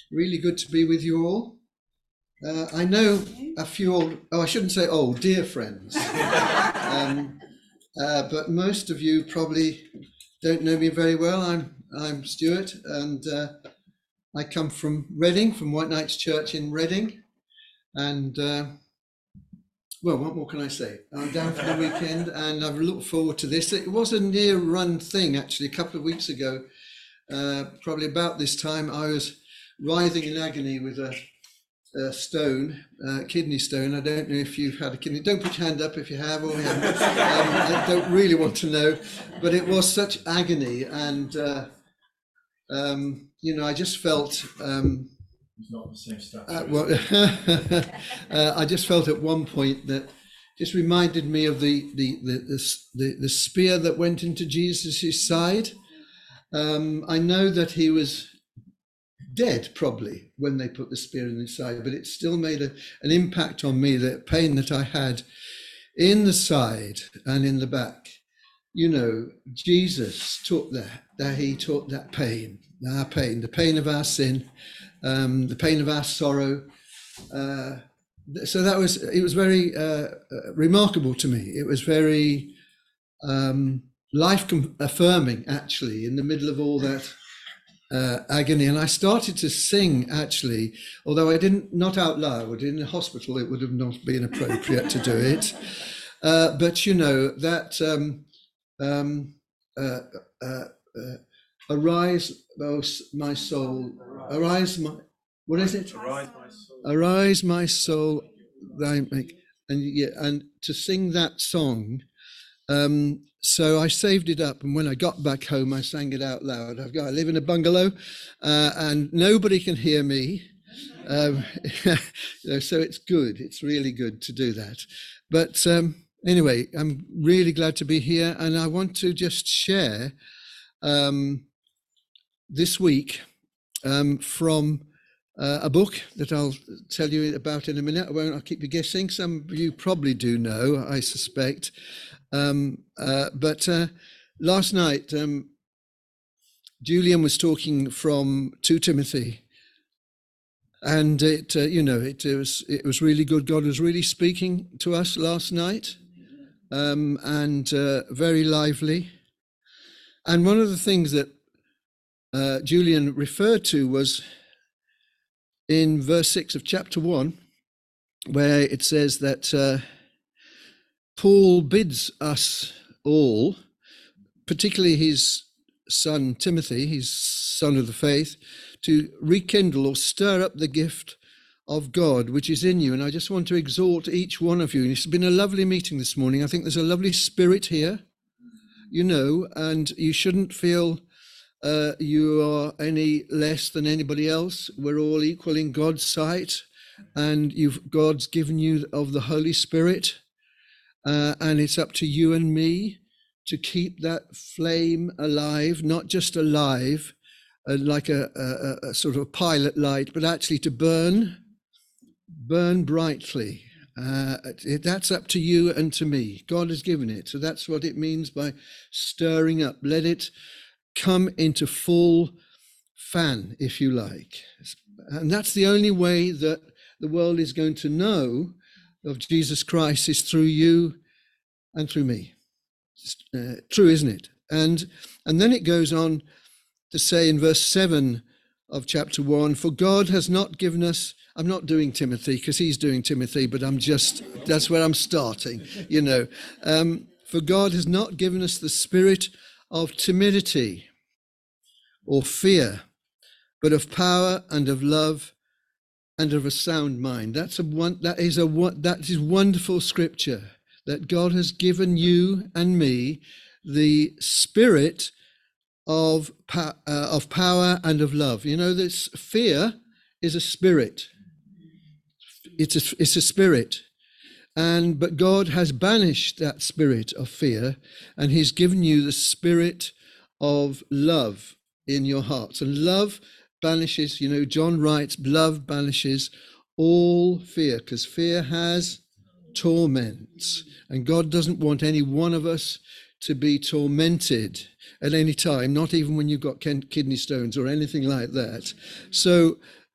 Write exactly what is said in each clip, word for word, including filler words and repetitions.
Really good to be with you all. Uh, I know a few old, oh, I shouldn't say old, dear friends, um, uh, but most of you probably don't know me very well. I'm I'm Stuart, and uh, I come from Reading, from White Knights Church in Reading, and uh, well, what more can I say? I'm down for the weekend, and I've looked forward to this. It was a near-run thing, actually, a couple of weeks ago. Uh, probably about this time, I was writhing in agony with a, a stone, uh, kidney stone. I don't know if you've had a kidney. Don't put your hand up if you have or haven't. Um, I don't really want to know, but it was such agony, and uh, um, you know, I just felt. Um, It's not the same stuff. uh, well, uh, I just felt at one point that just reminded me of the the the the, the, the spear that went into Jesus' side. Um, I know that he was dead probably when they put the spear in his side, but it still made a, an impact on me, the pain that I had in the side and in the back. You know, Jesus took that, that he took that pain, our pain, the pain of our sin, um, the pain of our sorrow. Uh, so that was, it was very uh, remarkable to me. It was very um, life affirming, actually, in the middle of all that uh, agony. And I started to sing, actually, although I didn't, not out loud. In a hospital, it would have not been appropriate to do it. Uh, but, you know, that um, um, uh, uh, uh, arise, oh, my soul, arise, my, what is it? Arise, my soul. Arise, my soul, thy make, and yeah, and to sing that song. Um, so I saved it up, and when I got back home, I sang it out loud. I've got, I live in a bungalow, uh, and nobody can hear me. Um, so it's good. It's really good to do that. But um, anyway, I'm really glad to be here, and I want to just share um, this week um, from uh, a book that I'll tell you about in a minute. I won't. I'll keep you guessing. Some of you probably do know, I suspect. Um, uh, but uh, last night, um, Julian was talking from Second Timothy, and it, uh, you know, it, it was it was really good. God was really speaking to us last night, um, and uh, very lively. And one of the things that uh, Julian referred to was in verse six of chapter one, where it says that uh, Paul bids us all, particularly his son Timothy, his son of the faith, to rekindle or stir up the gift of God which is in you. And I just want to exhort each one of you. And it's been a lovely meeting this morning. I think there's a lovely spirit here, you know, and you shouldn't feel uh, you are any less than anybody else. We're all equal in God's sight, and you've God's given you of the Holy Spirit. Uh, and it's up to you and me to keep that flame alive, not just alive, uh, like a, a, a sort of pilot light, but actually to burn, burn brightly. Uh, it, that's up to you and to me. God has given it. So that's what it means by stirring up. Let it come into full fan, if you like. And that's the only way that the world is going to know of Jesus Christ, is through you and through me. Uh, true, isn't it? And and then it goes on to say in verse seven of chapter one, for God has not given us, I'm not doing Timothy because he's doing Timothy, but I'm just, that's where I'm starting, you know. Um, for God has not given us the spirit of timidity or fear, but of power and of love and of a sound mind. That's a one. That is a that is wonderful scripture, that God has given you and me the spirit of uh, of power and of love. You know, this fear is a spirit. It's a it's a spirit, and but God has banished that spirit of fear, and He's given you the spirit of love in your hearts. And love banishes, you know, John writes, love banishes all fear, because fear has torments, and God doesn't want any one of us to be tormented at any time, not even when you've got kidney stones or anything like that. So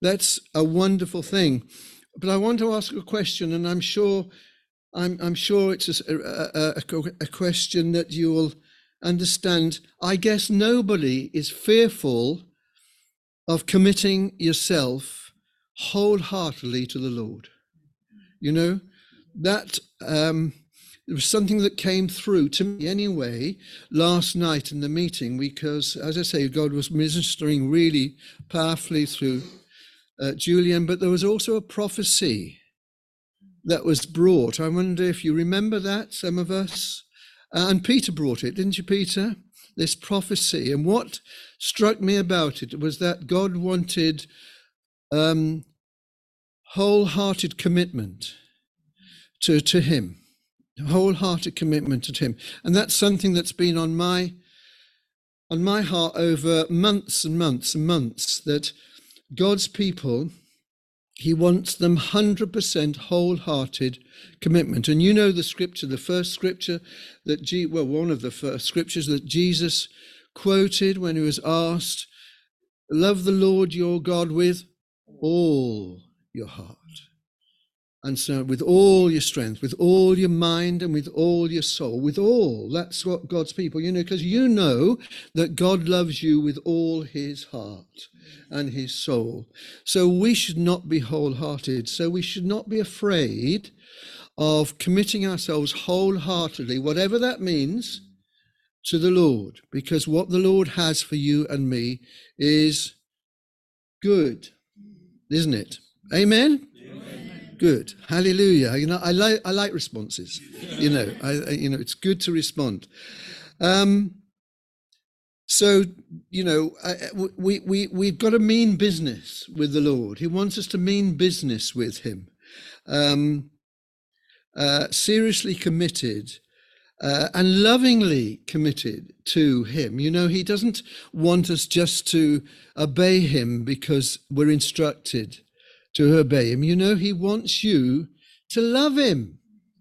That's a wonderful thing. But I want to ask a question, and I'm sure, I'm, I'm sure it's a, a, a, a question that you will understand. I guess nobody is fearful of committing yourself wholeheartedly to the Lord. You know, that um, it was something that came through to me anyway last night in the meeting, because, as I say, God was ministering really powerfully through uh, Julian, but there was also a prophecy that was brought. I wonder if you remember that, some of us. Uh, and Peter brought it, didn't you, Peter? This prophecy. And what struck me about it was that God wanted um, wholehearted commitment to, to him, wholehearted commitment to him. And that's something that's been on my, on my heart over months and months and months, that God's people, he wants them one hundred percent wholehearted commitment. And you know the scripture, the first scripture that, G, well, one of the first scriptures that Jesus quoted when he was asked, love the Lord your God with all your heart. And so with all your strength, with all your mind, and with all your soul, with all, that's what God's people, you know, because you know that God loves you with all his heart and his soul. So we should not be wholehearted. So we should not be afraid of committing ourselves wholeheartedly, whatever that means, to the Lord, because what the Lord has for you and me is good, isn't it? Amen? Good. Hallelujah. You know, I like I like responses. You know, I, I you know, it's good to respond. Um, so you know, I, we we we've got to mean business with the Lord. He wants us to mean business with him. Um, uh, seriously committed uh, and lovingly committed to him. You know, he doesn't want us just to obey him because we're instructed to obey him. You know, he wants you to love him.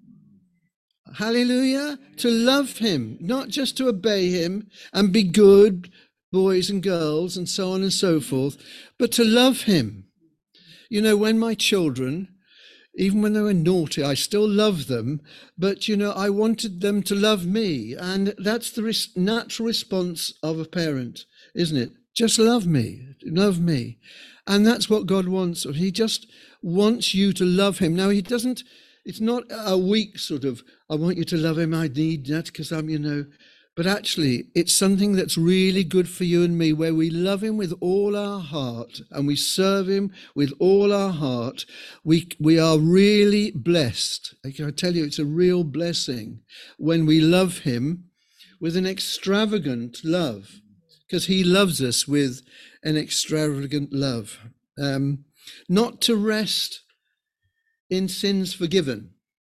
Hallelujah. To love him, not just to obey him and be good boys and girls and so on and so forth, but to love him. You know, when my children, even when they were naughty, I still loved them, but, you know, I wanted them to love me. And that's the res- natural response of a parent, isn't it? Just love me, love me. And that's what God wants. He just wants you to love him. Now, he doesn't, it's not a weak sort of, I want you to love him, I need that because I'm, you know, but actually it's something that's really good for you and me, where we love him with all our heart and we serve him with all our heart. We, we are really blessed. I can tell you, it's a real blessing when we love him with an extravagant love, because he loves us with an extravagant love. Um, not to rest in sins forgiven.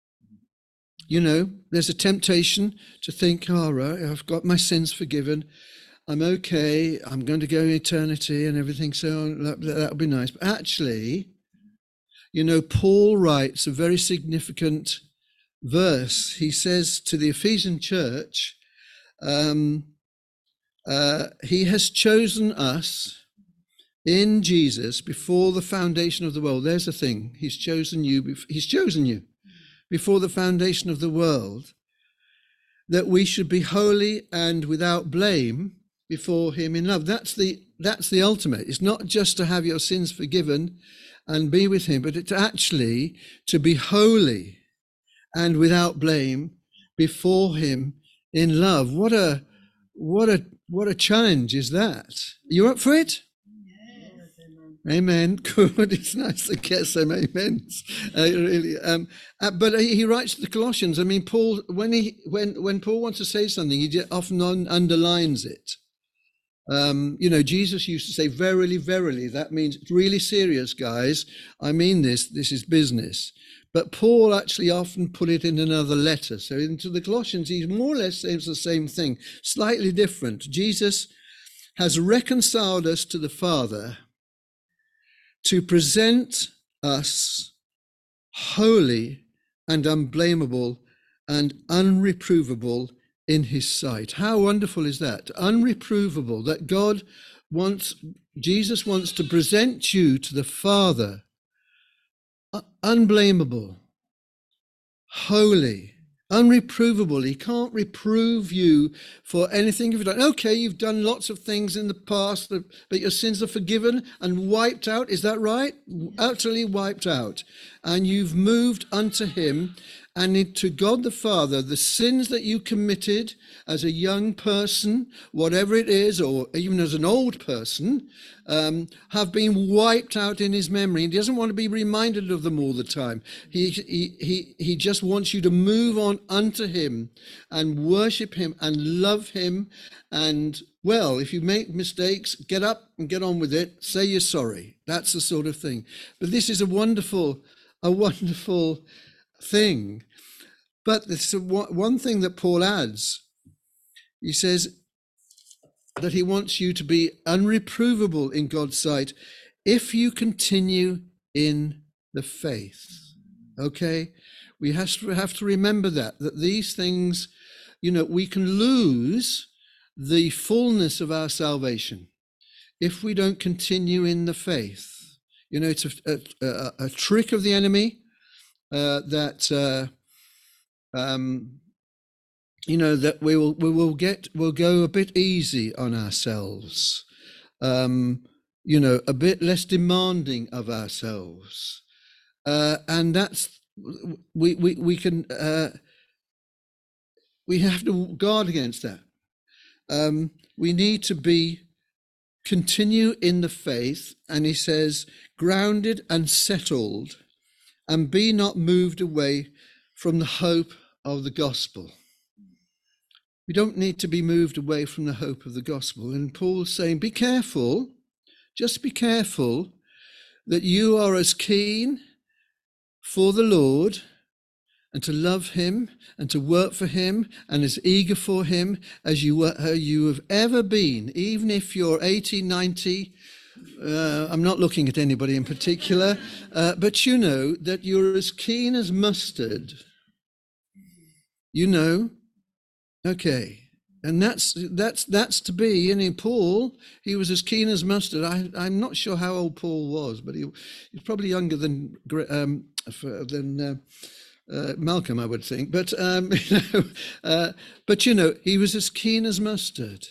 You know, there's a temptation to think, all right, I've got my sins forgiven. I'm okay. I'm going to go in eternity and everything. So that, that'll be nice. But actually, you know, Paul writes a very significant verse. He says to the Ephesian church, um, uh, he has chosen us in Jesus before the foundation of the world. There's a thing. He's chosen you. He's chosen you before the foundation of the world, that we should be holy and without blame before him in love. That's the that's the ultimate. It's not just to have your sins forgiven and be with him, but it's actually to be holy and without blame before him in love. What a what a what a challenge is that? You up for it? Amen. Good. It's nice to get some amens. Uh, really. Um, uh, but he writes to the Colossians. I mean, Paul, when he when when Paul wants to say something, he often un- underlines it. Um, you know, Jesus used to say, "Verily, verily." That means it's really serious, guys. I mean this. This is business. But Paul actually often put it in another letter. So into the Colossians, he more or less says the same thing, slightly different. Jesus has reconciled us to the Father to present us holy and unblameable and unreprovable in his sight. How wonderful is that? Unreprovable, that God wants, Jesus wants to present you to the Father, unblameable, holy, unreprovable. He can't reprove you for anything you've done. Okay, you've done lots of things in the past, but your sins are forgiven and wiped out. Is that right? Utterly wiped out. And you've moved unto him, and to God the Father, the sins that you committed as a young person, whatever it is, or even as an old person, um, have been wiped out in his memory. He doesn't want to be reminded of them all the time. He, he, he, he just wants you to move on unto him and worship him and love him. And, well, if you make mistakes, get up and get on with it. Say you're sorry. That's the sort of thing. But this is a wonderful, a wonderful thing. But this is one thing that Paul adds. He says that he wants you to be unreprovable in God's sight if you continue in the faith. Okay? We have to, have to remember that, that these things, you know, we can lose the fullness of our salvation if we don't continue in the faith. You know, it's a, a, a, a trick of the enemy uh, that... Uh, Um, you know, that we will we will get we'll go a bit easy on ourselves, um, you know, a bit less demanding of ourselves, uh, and that's we we we can uh, we have to guard against that. Um, we need to be continue in the faith, and he says, grounded and settled, and be not moved away from the hope of the gospel. We don't need to be moved away from the hope of the gospel. And Paul's saying, be careful, just be careful that you are as keen for the Lord and to love him and to work for him and as eager for him as you were, uh, you have ever been, even if you're eighty, ninety. Uh, I'm not looking at anybody in particular, uh, but you know that you're as keen as mustard. You know, okay, and that's that's that's to be. And in Paul, he was as keen as mustard. I, I'm not sure how old Paul was, but he, he was probably younger than um, than uh, uh, Malcolm, I would think. But um, you know, uh, but you know, he was as keen as mustard.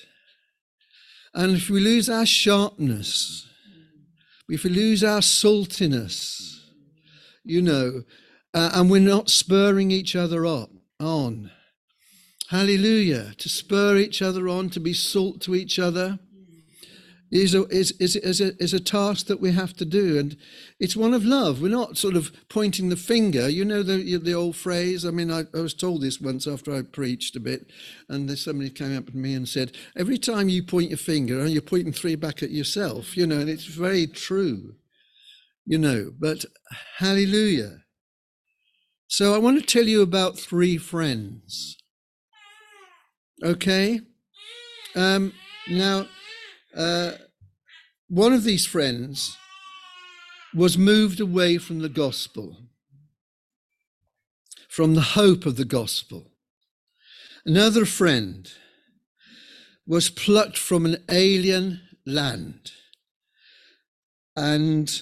And if we lose our sharpness, if we lose our saltiness, you know, uh, and we're not spurring each other up. on. Hallelujah. To spur each other on, to be salt to each other is a, is, is, is, a, is a task that we have to do. And it's one of love. We're not sort of pointing the finger. You know the the old phrase? I mean, I, I was told this once after I preached a bit, and there's somebody came up to me and said, every time you point your finger, you're pointing three back at yourself, you know, and it's very true, you know, but hallelujah. So I want to tell you about three friends. Okay? Um, now, uh, one of these friends was moved away from the gospel, from the hope of the gospel. Another friend was plucked from an alien land, and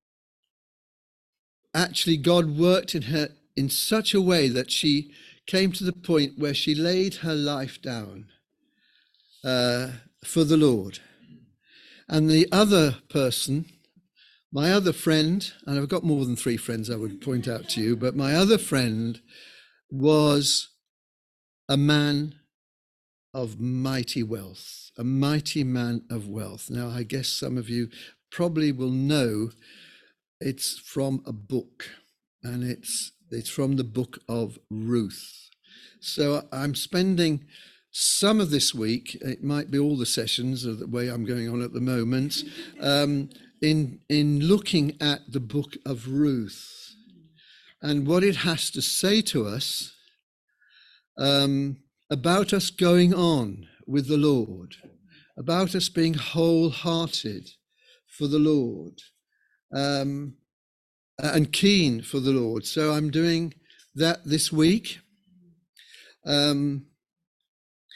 actually God worked in her in such a way that she came to the point where she laid her life down uh, for the Lord. And the other person, my other friend, and I've got more than three friends I would point out to you, but my other friend was a man of mighty wealth, a mighty man of wealth. Now, I guess some of you probably will know it's from a book, and it's it's from the book of Ruth. So I'm spending some of this week, it might be all the sessions of the way I'm going on at the moment, um, in in looking at the book of Ruth and what it has to say to us um, about us going on with the Lord, about us being wholehearted for the Lord, um, and keen for the Lord. So I'm doing that this week. Um,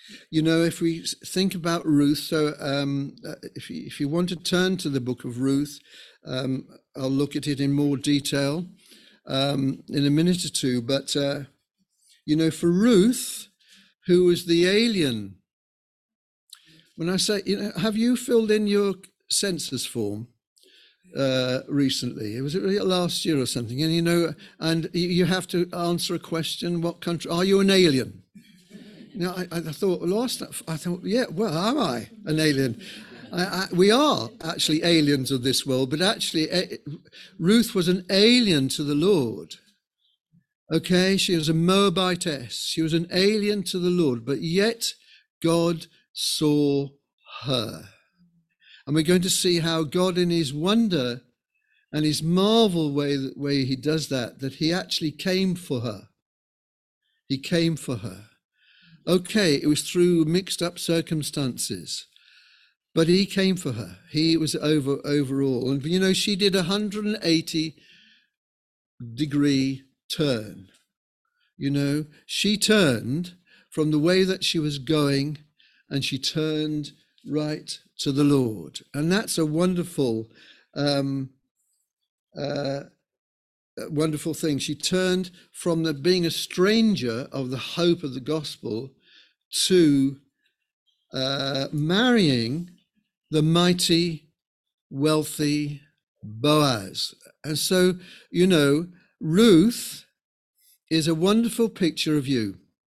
You know, if we s- think about Ruth, so um, uh, if you, if you want to turn to the book of Ruth, um, I'll look at it in more detail um, in a minute or two. But uh, you know, for Ruth, who was the alien, when I say, you know, have you filled in your census form uh, recently? It was it last year or something, and you know, and you you have to answer a question: what country are you an alien? Now, I, I thought, last, I thought, yeah, well, am I an alien? I, I, we are actually aliens of this world, but actually, eh, Ruth was an alien to the Lord. Okay, she was a Moabitess. She was an alien to the Lord, but yet God saw her. And we're going to see how God, in his wonder and his marvel way, way he does that, that he actually came for her. He came for her. Okay, it was through mixed up circumstances, but he came for her. He was over overall. And, you know, she did a one hundred eighty degree turn. You know, she turned from the way that she was going and she turned right to the Lord. And that's a wonderful, um, uh, wonderful thing. She turned from the being a stranger of the hope of the gospel to uh, marrying the mighty, wealthy Boaz. And so, you know, Ruth is a wonderful picture of you.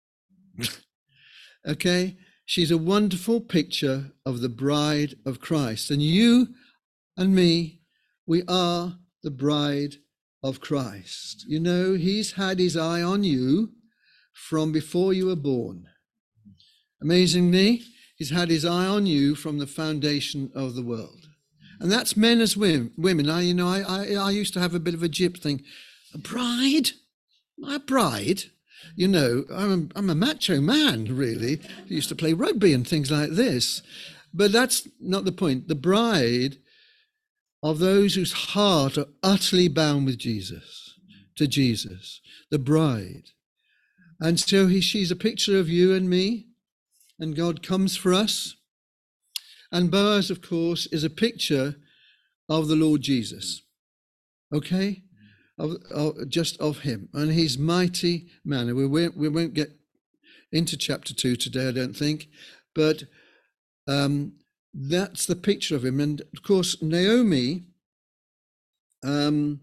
Okay? She's a wonderful picture of the bride of Christ. And you and me, we are the bride of Christ. You know, he's had his eye on you from before you were born. Amazingly, he's had his eye on you from the foundation of the world. And that's men as women. Women, I, you know, I, I, I used to have a bit of a jip thing. A bride? My bride? You know, I'm a, I'm a macho man, really. I used to play rugby and things like this. But that's not the point. The bride of those whose heart are utterly bound with Jesus, to Jesus, the bride. And so he, she's a picture of you and me, and God comes for us. And Boaz, of course, is a picture of the Lord Jesus, okay? Of, of, just of him and his mighty man. We won't, we won't get into chapter two today, I don't think, but um, that's the picture of him. And of course, Naomi um,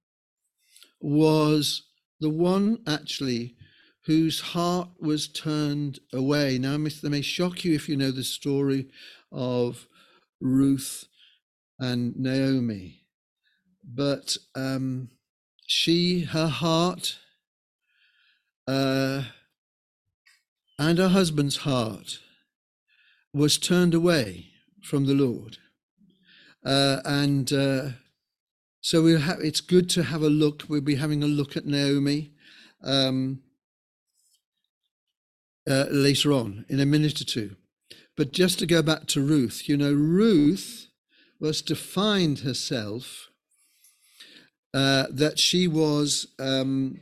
was the one actually whose heart was turned away. Now, it may shock you if you know the story of Ruth and Naomi, but um, she, her heart, uh, and her husband's heart was turned away from the Lord. Uh, and uh, so we'll have, it's good to have a look. We'll be having a look at Naomi um, uh, later on in a minute or two. But just to go back to Ruth, you know, Ruth was to find herself uh, that she was um,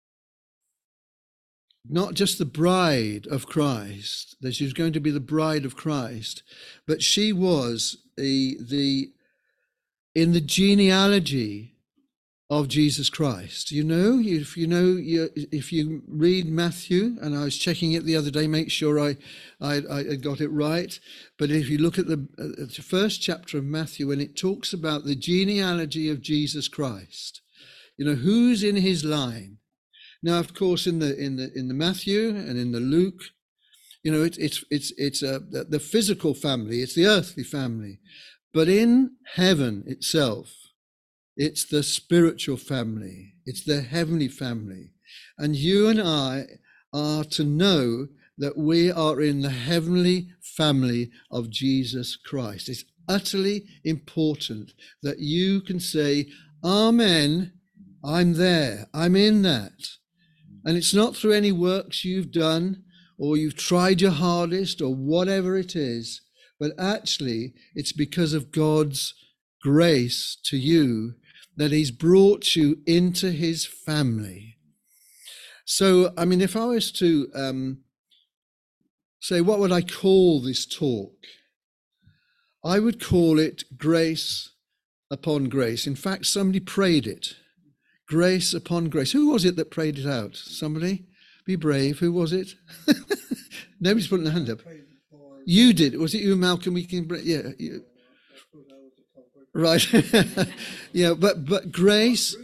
not just the bride of Christ, that she was going to be the bride of Christ, but she was the, the in the genealogy of Jesus Christ. You know, if you know, if you read Matthew, and I was checking it the other day, make sure I, I, I got it right. But if you look at the, uh, the first chapter of Matthew, and it talks about the genealogy of Jesus Christ, you know, who's in his line. Now, of course, in the in the in the Matthew and in the Luke, you know, it, it's it's it's a the, the physical family, it's the earthly family, but in heaven itself, it's the spiritual family, it's the heavenly family, and you and I are to know that we are in the heavenly family of Jesus Christ. It's utterly important that you can say, "Amen, I'm there, I'm in that." And it's not through any works you've done or you've tried your hardest or whatever it is, but actually it's because of God's grace to you that he's brought you into his family. So, I mean, if I was to um, say, what would I call this talk? I would call it grace upon grace. In fact, somebody prayed it. Grace upon grace. Who was it that prayed it out? Somebody? Be brave. Who was it? Nobody's putting their hand up. You did. Was it you, Malcolm? We can. Yeah. You. Right. Yeah. But but grace.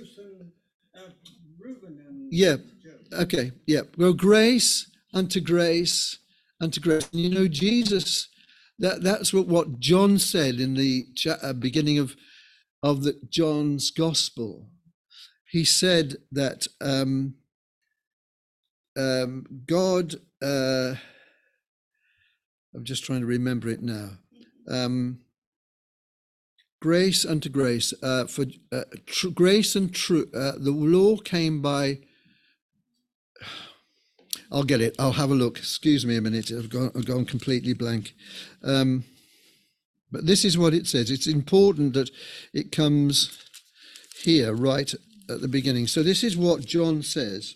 Yeah. Okay. Yeah. Well, grace unto grace unto grace. And you know, Jesus. That that's what what John said in the cha- uh, beginning of of the John's Gospel. He said that um, um, God. Uh, I'm just trying to remember it now. Um, grace unto grace, uh, for uh, tr- grace and truth. Uh, the law came by. I'll get it. I'll have a look. Excuse me a minute. I've gone, I've gone completely blank. Um, but this is what it says. It's important that it comes here right at the beginning. So this is what John says.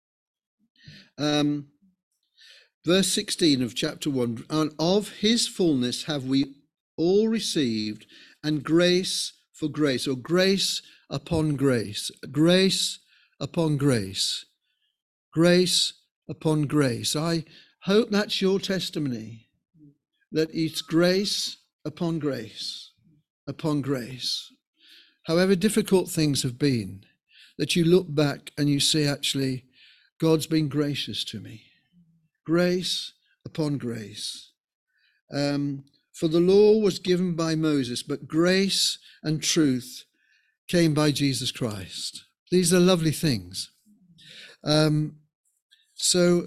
Um, verse sixteen of chapter one, and of his fullness have we all received, and grace for grace, or grace upon grace, grace upon grace, grace upon grace. I hope that's your testimony, that it's grace upon grace upon grace. However difficult things have been, that you look back and you say, actually, God's been gracious to me. Grace upon grace. Um, for the law was given by Moses, but grace and truth came by Jesus Christ. These are lovely things. Um, so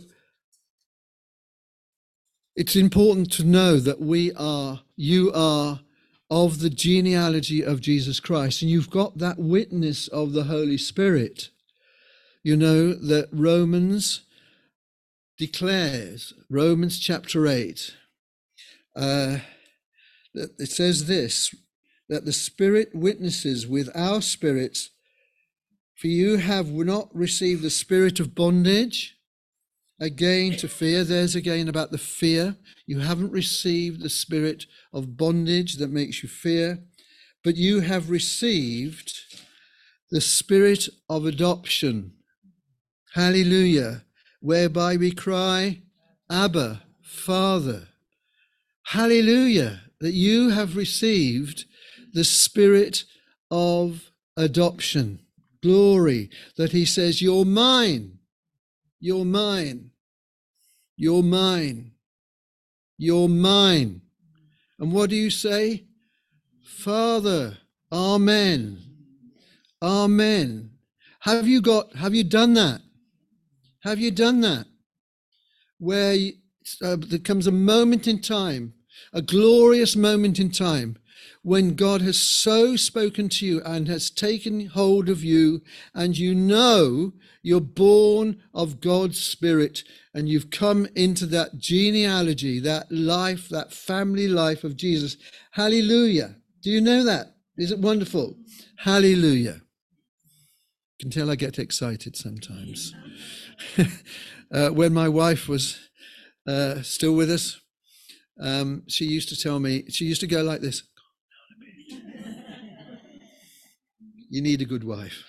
it's important to know that we are, you are of the genealogy of Jesus Christ, and you've got that witness of the Holy Spirit. You know that Romans declares, Romans chapter eight, uh, that it says this, that the Spirit witnesses with our spirits, for you have not received the spirit of bondage, again to fear. There's again about the fear. You haven't received the spirit of bondage that makes you fear, but you have received the spirit of adoption. Hallelujah. Whereby we cry, Abba, Father. Hallelujah. That you have received the spirit of adoption. Glory. That he says, you're mine. You're mine. You're mine. You're mine. And what do you say? Father. Amen. Amen. Have you got, have you done that? Have you done that? Where uh, there comes a moment in time, a glorious moment in time, when God has so spoken to you and has taken hold of you, and you know you're born of God's Spirit, and you've come into that genealogy, that life, that family life of Jesus. Hallelujah. Do you know that? Is it wonderful? Hallelujah. You can tell I get excited sometimes. uh, when my wife was uh, still with us, um, she used to tell me, she used to go like this. You need a good wife.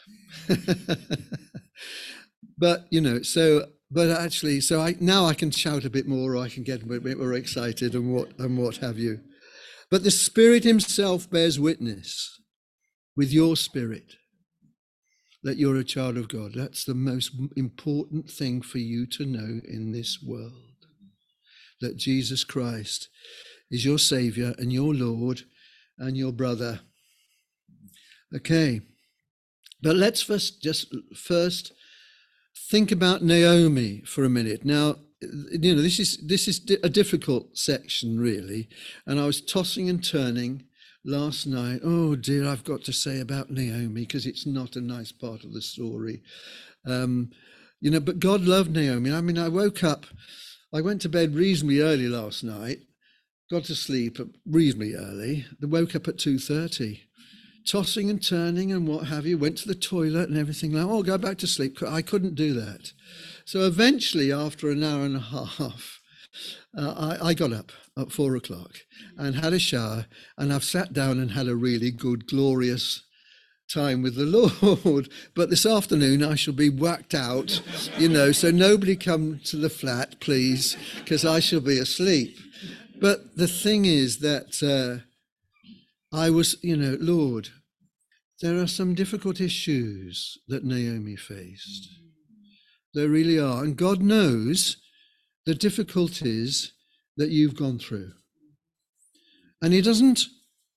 But, you know, so, but actually, so I now I can shout a bit more, or I can get a bit more excited and what and what have you. But the Spirit himself bears witness with your spirit that you're a child of God. That's the most important thing for you to know in this world, that Jesus Christ is your Savior and your Lord and your brother. Okay, but let's first just first think about Naomi for a minute. Now, you know, this is this is a difficult section, really, and I was tossing and turning last night. Oh dear, I've got to say about Naomi, because it's not a nice part of the story. Um, you know, but God loved Naomi. I mean, I woke up, I went to bed reasonably early last night, got to sleep reasonably early, then woke up at two thirty. Tossing and turning and what have you, went to the toilet and everything like, oh, go back to sleep. I couldn't do that. So eventually, after an hour and a half, uh, I, I got up at four o'clock and had a shower, and I've sat down and had a really good, glorious time with the Lord. But this afternoon I shall be whacked out, you know, so nobody come to the flat, please, because I shall be asleep. But the thing is that uh, I was, you know, Lord, there are some difficult issues that Naomi faced. There really are. And God knows the difficulties that you've gone through. And he doesn't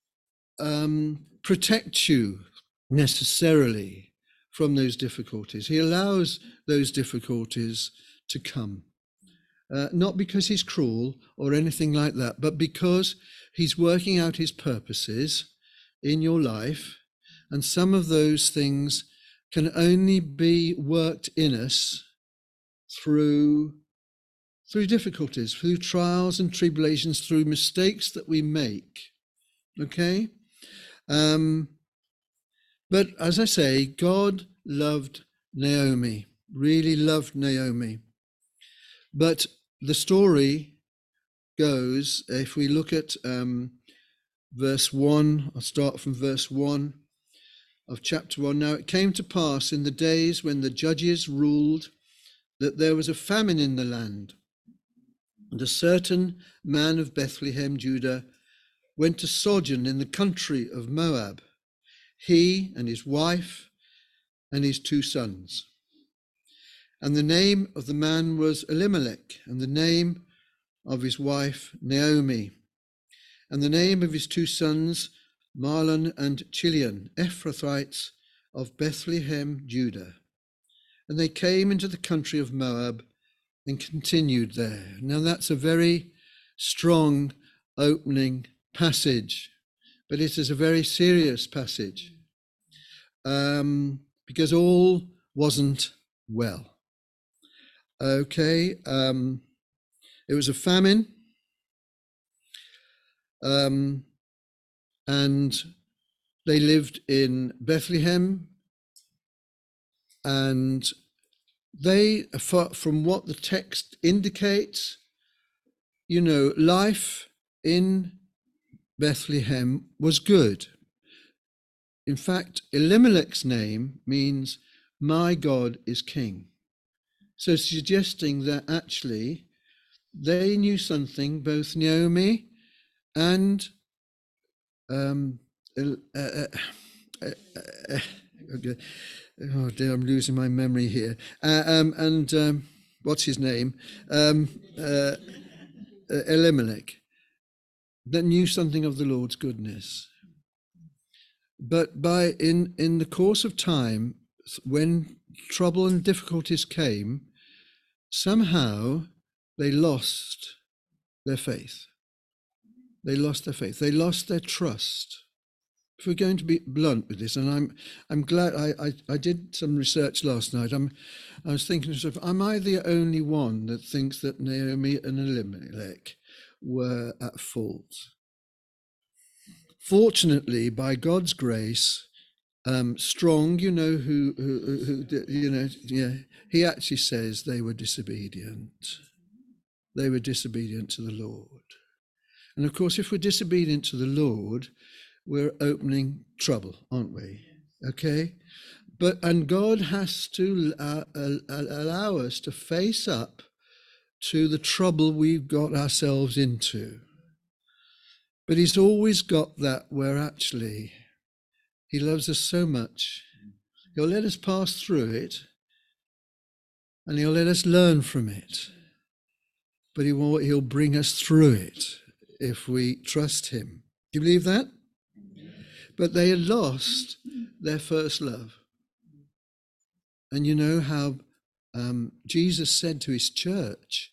um, protect you necessarily from those difficulties. He allows those difficulties to come. Uh, not because he's cruel or anything like that, but because he's working out his purposes in your life. And some of those things can only be worked in us through, through difficulties, through trials and tribulations, through mistakes that we make. Okay? Um, but as I say, God loved Naomi, really loved Naomi. But the story goes, if we look at um, verse one, I'll start from verse one of chapter one. Now it came to pass in the days when the judges ruled that there was a famine in the land, and a certain man of Bethlehem, Judah, went to sojourn in the country of Moab, he and his wife and his two sons. And the name of the man was Elimelech, and the name of his wife Naomi, and the name of his two sons Mahlon and Chilion, Ephrathites of Bethlehem, Judah. And they came into the country of Moab and continued there. Now that's a very strong opening passage, but it is a very serious passage, um, because all wasn't well. Okay, um, it was a famine, um, and they lived in Bethlehem, and they, from what the text indicates, you know, life in Bethlehem was good. In fact, Elimelech's name means my God is king. So suggesting that actually they knew something, both Naomi and um, uh, uh, uh, uh, okay. Oh dear, I'm losing my memory here. Uh, um, and um, what's his name? Um, uh, uh, Elimelech, that knew something of the Lord's goodness. But by in in the course of time, when trouble and difficulties came, somehow they lost their faith. They lost their faith. They lost their trust. If we're going to be blunt with this, and I'm I'm glad I, I, I did some research last night. I'm I was thinking to myself, am I the only one that thinks that Naomi and Elimelech were at fault? Fortunately, by God's grace, um, Strong, you know, who, who, who, you know, yeah, he actually says they were disobedient. They were disobedient to the Lord. And of course, if we're disobedient to the Lord, we're opening trouble, aren't we? Okay? But, and God has to uh, uh, allow us to face up to the trouble we've got ourselves into. But he's always got that where actually he loves us so much, he'll let us pass through it and he'll let us learn from it. But he will, he'll bring us through it if we trust him. Do you believe that? But they had lost their first love. And you know how um, Jesus said to his church,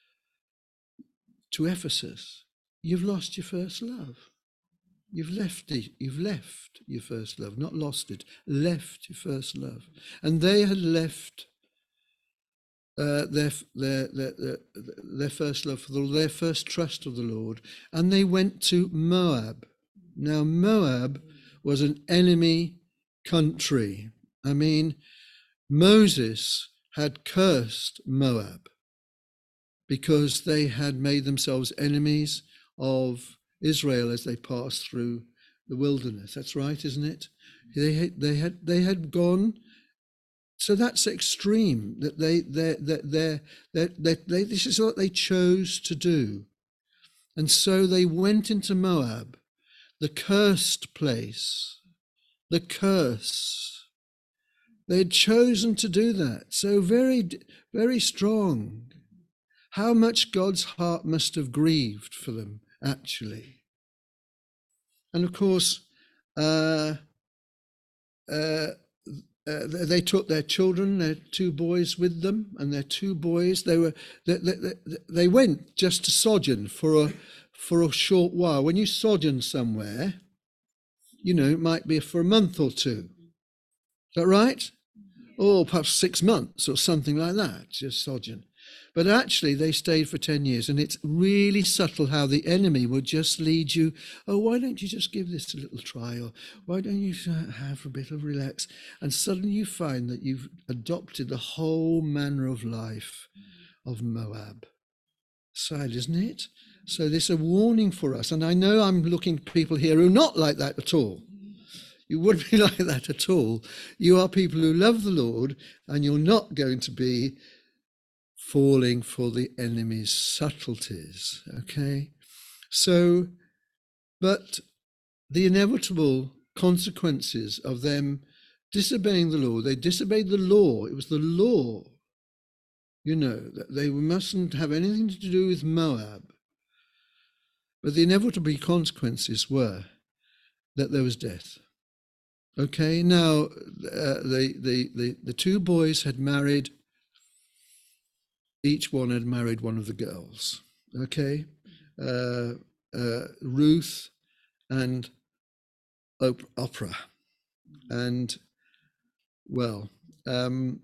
to Ephesus, you've lost your first love. You've left it. You've left your first love, not lost it, left your first love. And they had left uh, their, their, their, their, their first love for the, their first trust of the Lord. And they went to Moab. Now, Moab was an enemy country. I mean, Moses had cursed Moab because they had made themselves enemies of Israel as they passed through the wilderness. That's right, isn't it? They had, they had, they had gone. So that's extreme. That they, they, they, they, they, they, they, this is what they chose to do, and so they went into Moab, the cursed place, the curse. They had chosen to do that. So very, very strong. How much God's heart must have grieved for them, actually. And of course, uh, uh, uh, they took their children, their two boys with them, and their two boys, they were they, they, they went just to sojourn for a for a short while. When you sojourn somewhere, you know, it might be for a month or two. Is that right? Or perhaps six months or something like that, just sojourn. But actually, they stayed for ten years, and it's really subtle how the enemy would just lead you, oh, why don't you just give this a little try, or why don't you have a bit of relax? And suddenly you find that you've adopted the whole manner of life of Moab. Sad, isn't it? So this is a warning for us, and I know I'm looking at people here who are not like that at all. You wouldn't be like that at all. You are people who love the Lord, and you're not going to be falling for the enemy's subtleties, okay? So, but the inevitable consequences of them disobeying the law, they disobeyed the law. It was the law, you know, that they mustn't have anything to do with Moab. But the inevitable consequences were that there was death. Okay, now uh, the, the, the, the two boys had married, each one had married one of the girls, okay? Uh, uh, Ruth and Op- Oprah. And, well, um,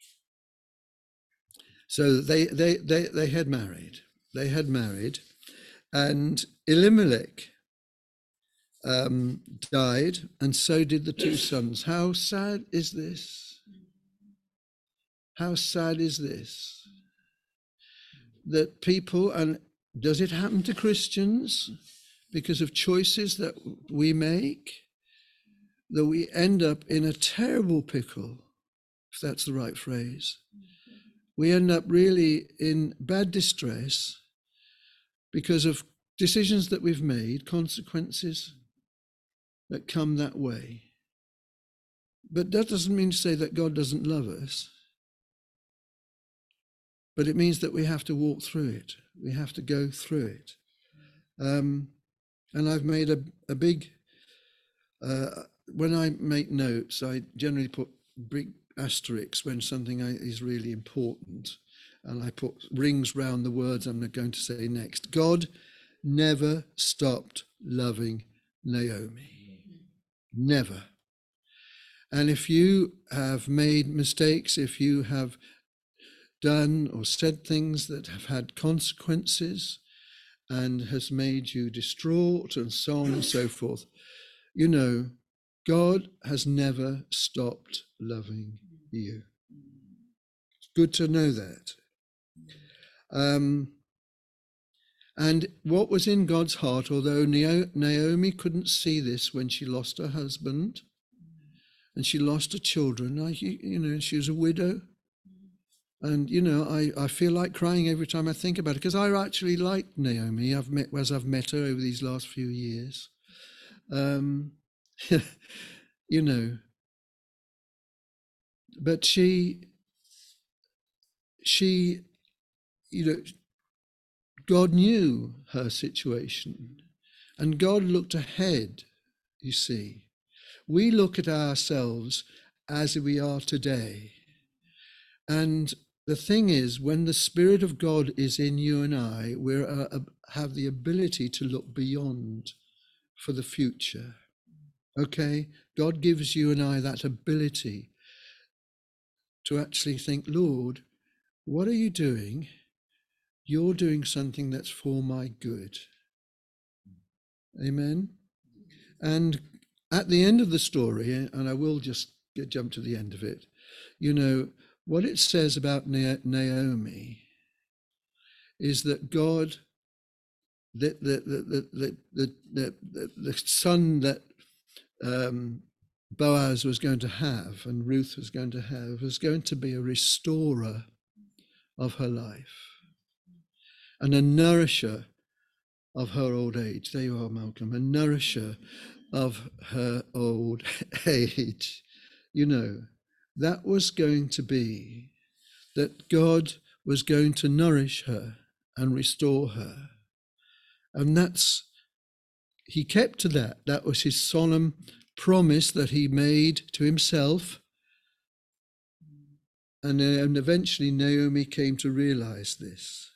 so they, they, they, they had married. They had married. And Elimelech um, died, and so did the two sons. How sad is this? How sad is this? That people, and does it happen to Christians because of choices that we make, that we end up in a terrible pickle, if that's the right phrase. We end up really in bad distress because of decisions that we've made, consequences that come that way. But that doesn't mean to say that God doesn't love us. But it means that we have to walk through it. We have to go through it. Um, and I've made a, a big, uh, when I make notes, I generally put big asterisks when something is really important. And I put rings round the words I'm going to say next. God never stopped loving Naomi. Never. And if you have made mistakes, if you have done or said things that have had consequences and has made you distraught and so on and so forth, you know, God has never stopped loving you. It's good to know that. Um, and what was in God's heart, although Naomi couldn't see this when she lost her husband and she lost her children, you know, she was a widow. And, you know, I, I feel like crying every time I think about it, because I actually like Naomi, I've met, as I've met her over these last few years. Um, you know, but she, she, you know, God knew her situation, and God looked ahead, you see. We look at ourselves as we are today. And the thing is, when the Spirit of God is in you and I, we uh, have the ability to look beyond for the future. Okay? God gives you and I that ability to actually think, Lord, what are you doing? You're doing something that's for my good. Amen? And at the end of the story, and I will just get, jump to the end of it, you know, what it says about Naomi is that God, the the the the the the, the, the son that um, Boaz was going to have and Ruth was going to have was going to be a restorer of her life and a nourisher of her old age. There you are, Malcolm, a nourisher of her old age. You know, that was going to be that God was going to nourish her and restore her. And that's, he kept to that. That was his solemn promise that he made to himself. And, uh, and eventually Naomi came to realize this.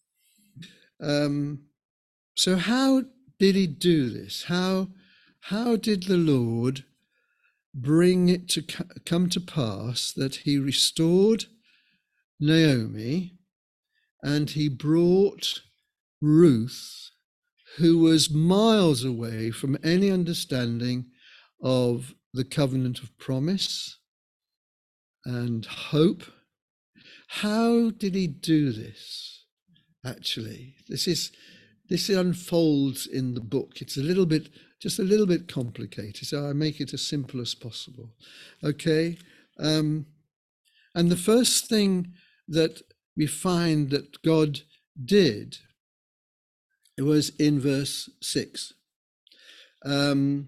Um, so how did he do this? How, how did the Lord bring it to come to pass that he restored Naomi and he brought Ruth, who was miles away from any understanding of the covenant of promise and hope? How did he do this? Actually, this is this unfolds in the book. It's a little bit, just a little bit complicated, so I make it as simple as possible. Okay, um, and the first thing that we find that God did, it was in verse six. Um,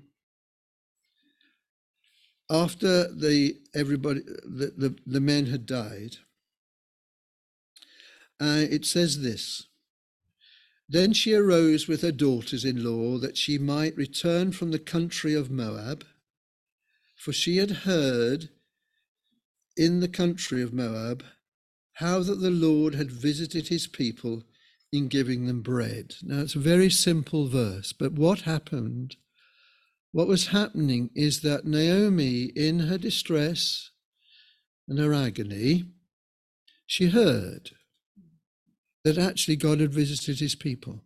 after the everybody the, the, the men had died, uh, it says this: then she arose with her daughters-in-law that she might return from the country of Moab, for she had heard in the country of Moab how that the Lord had visited his people in giving them bread. Now, it's a very simple verse, but what happened, what was happening is that Naomi, in her distress and her agony, she heard that actually God had visited his people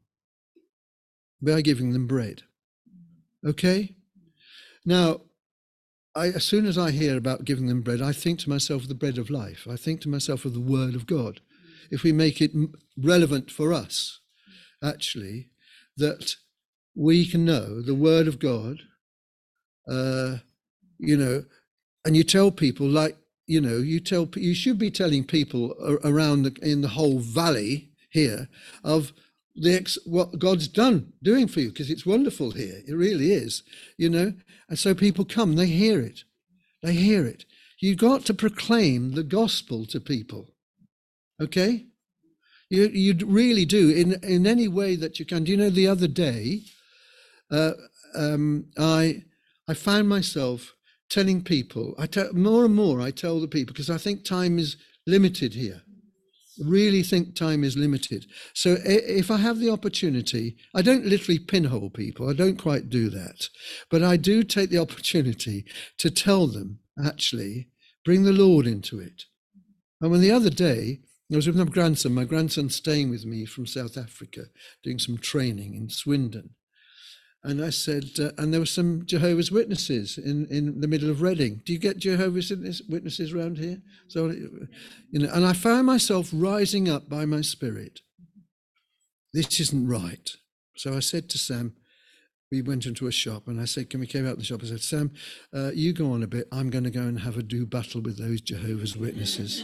by giving them bread. Okay? Now, I, as soon as I hear about giving them bread, I think to myself of the bread of life. I think to myself of the word of God. If we make it relevant for us, actually, that we can know the word of God, uh, you know, and you tell people, like, you know, you tell, you should be telling people around the, in the whole valley here of the ex, what God's done, doing for you, because it's wonderful here. It really is, you know. And so people come, they hear it. They hear it. You've got to proclaim the gospel to people. Okay? You you really do, in, in any way that you can. Do you know, the other day, uh, um, I I found myself telling people, I tell, more and more I tell the people, because I think time is limited here. Really think time is limited. So if I have the opportunity, I don't literally pinhole people, I don't quite do that, but I do take the opportunity to tell them, actually, bring the Lord into it. And when the other day, I was with my grandson, my grandson's staying with me from South Africa, doing some training in Swindon. And I said, uh, and there were some Jehovah's Witnesses in, in the middle of Reading. Do you get Jehovah's Witnesses around here? So, you know, and I found myself rising up by my spirit. This isn't right. So I said to Sam, we went into a shop, and I said, can we came out the shop? I said, Sam, uh, you go on a bit. I'm going to go and have a do battle with those Jehovah's Witnesses.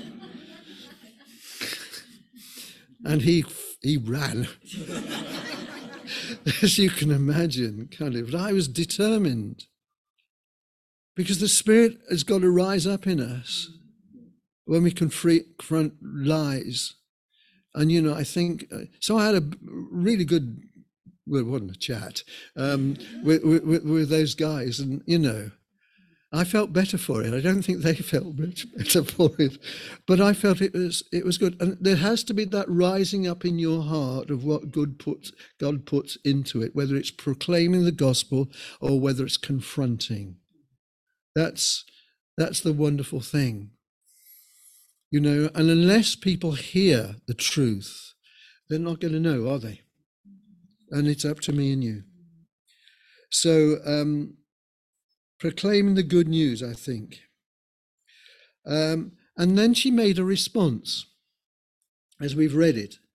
And he he ran. As you can imagine, kind of. But I was determined, because the Spirit has got to rise up in us when we confront lies. And, you know, I think, uh, so I had a really good, well, it wasn't a chat, um, with, with, with those guys. And, you know, I felt better for it. I don't think they felt much better for it, but I felt it was it was good. And there has to be that rising up in your heart of what God puts God puts into it, whether it's proclaiming the gospel or whether it's confronting. That's that's the wonderful thing, you know. And unless people hear the truth, they're not going to know, are they? And it's up to me and you. So. Um, Proclaiming the good news, I think. Um, and then she made a response, as we've read it.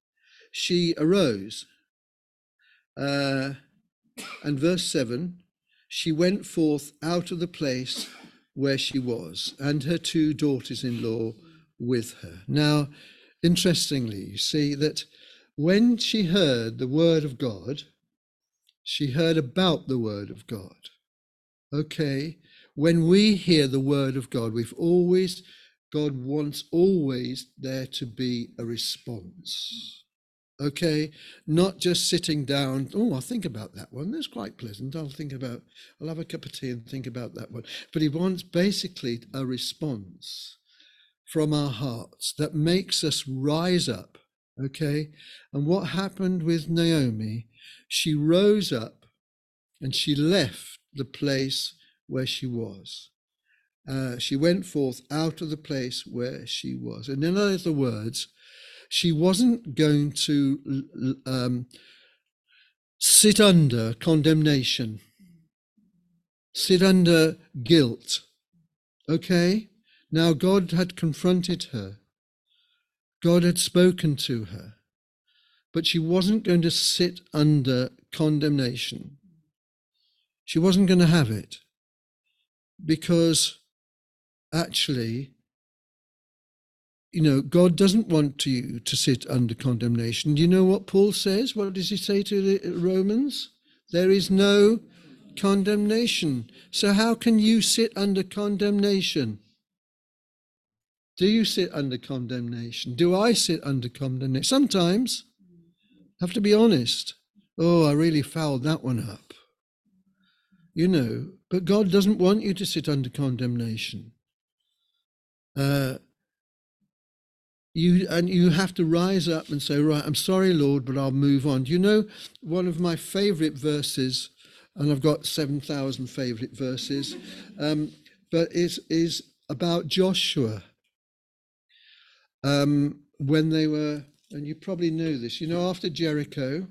she arose. Uh, and verse seven, she went forth out of the place where she was, and her two daughters-in-law with her. Now, interestingly, you see that when she heard the word of God, she heard about the word of God. Okay, when we hear the word of God, we've always, God wants always there to be a response. Okay, not just sitting down, oh, I'll think about that one. That's quite pleasant. I'll think about, I'll have a cup of tea and think about that one. But he wants basically a response from our hearts that makes us rise up. Okay, and what happened with Naomi, she rose up and she left the place where she was. Uh, she went forth out of the place where she was. And in other words, she wasn't going to um, sit under condemnation, sit under guilt. Okay? Now God had confronted her. God had spoken to her. But she wasn't going to sit under condemnation. She wasn't going to have it. Because actually, you know, God doesn't want you to sit under condemnation. Do you know what Paul says? What does he say to the Romans? There is no condemnation. So how can you sit under condemnation? Do you sit under condemnation? Do I sit under condemnation? Sometimes. I have to be honest. Oh, I really fouled that one up. You know, but God doesn't want you to sit under condemnation. Uh, You and you have to rise up and say, right, I'm sorry, Lord, but I'll move on. Do you know one of my favorite verses, and I've got seven thousand favorite verses, um, but is is about Joshua. Um, when they were, and you probably know this, you know, after Jericho,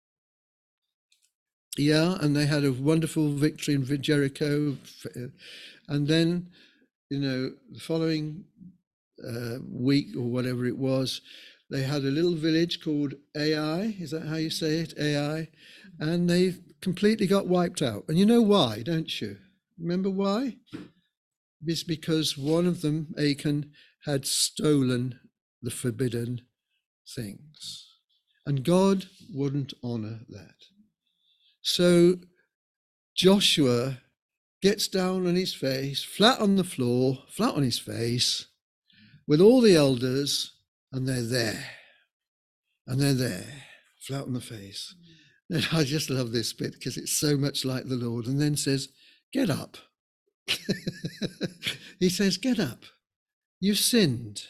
yeah, and they had a wonderful victory in Jericho, and then, you know, the following Uh, week or whatever it was, they had a little village called Ai, is that how you say it, Ai, and they completely got wiped out. And you know why, don't you? Remember why? It's because one of them, Achan, had stolen the forbidden things, and God wouldn't honor that. So Joshua gets down on his face, flat on the floor, flat on his face, with all the elders, and they're there. And they're there, flat on the face. And I just love this bit because it's so much like the Lord. And then says, get up. He says, get up. You've sinned.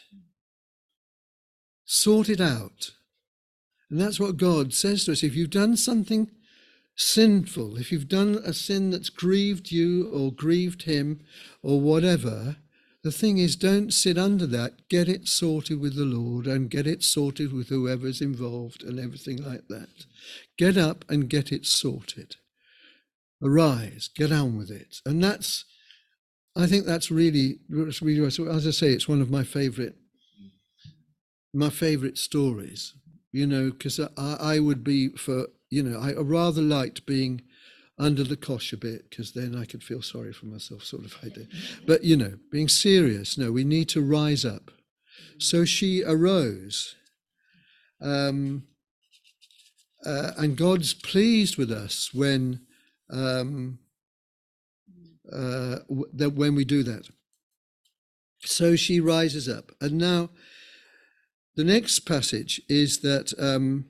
Sort it out. And that's what God says to us. If you've done something sinful, if you've done a sin that's grieved you or grieved him or whatever, the thing is, don't sit under that. Get it sorted with the Lord and get it sorted with whoever's involved and everything like that. Get up and get it sorted. Arise, get on with it. And that's, I think that's really, really, as I say, it's one of my favorite, my favorite stories, you know, because I, I would be for, you know, I rather liked being under the cosh a bit, because then I could feel sorry for myself, sort of idea. But, you know, being serious, no, we need to rise up. So she arose, um, uh, and God's pleased with us when um, uh, that when we do that. So she rises up, and now the next passage is that um,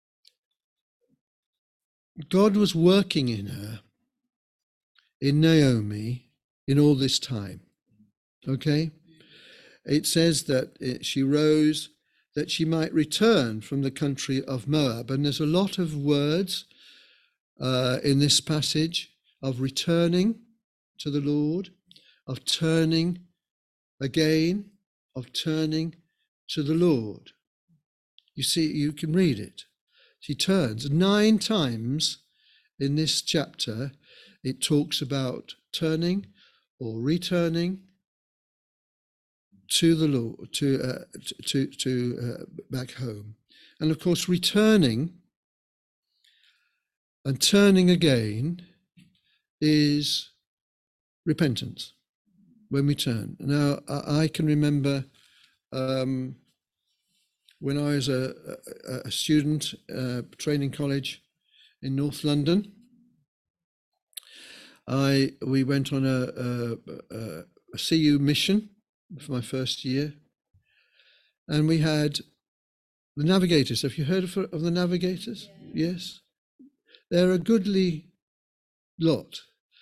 God was working in her, in Naomi, in all this time. Okay? It says that it, she rose that she might return from the country of Moab. And there's a lot of words uh, in this passage of returning to the Lord, of turning again, of turning to the Lord. You see, you can read it. She turns nine times in this chapter. It talks about turning or returning to the Lord, to uh, to to uh, back home. And of course, returning and turning again is repentance, when we turn. Now, I, I can remember um, when I was a, a, a student, uh, training college in North London, I we went on a, a, a, a C U mission for my first year, and we had the Navigators. Have you heard of, of the Navigators? Yeah. Yes, they're a goodly lot.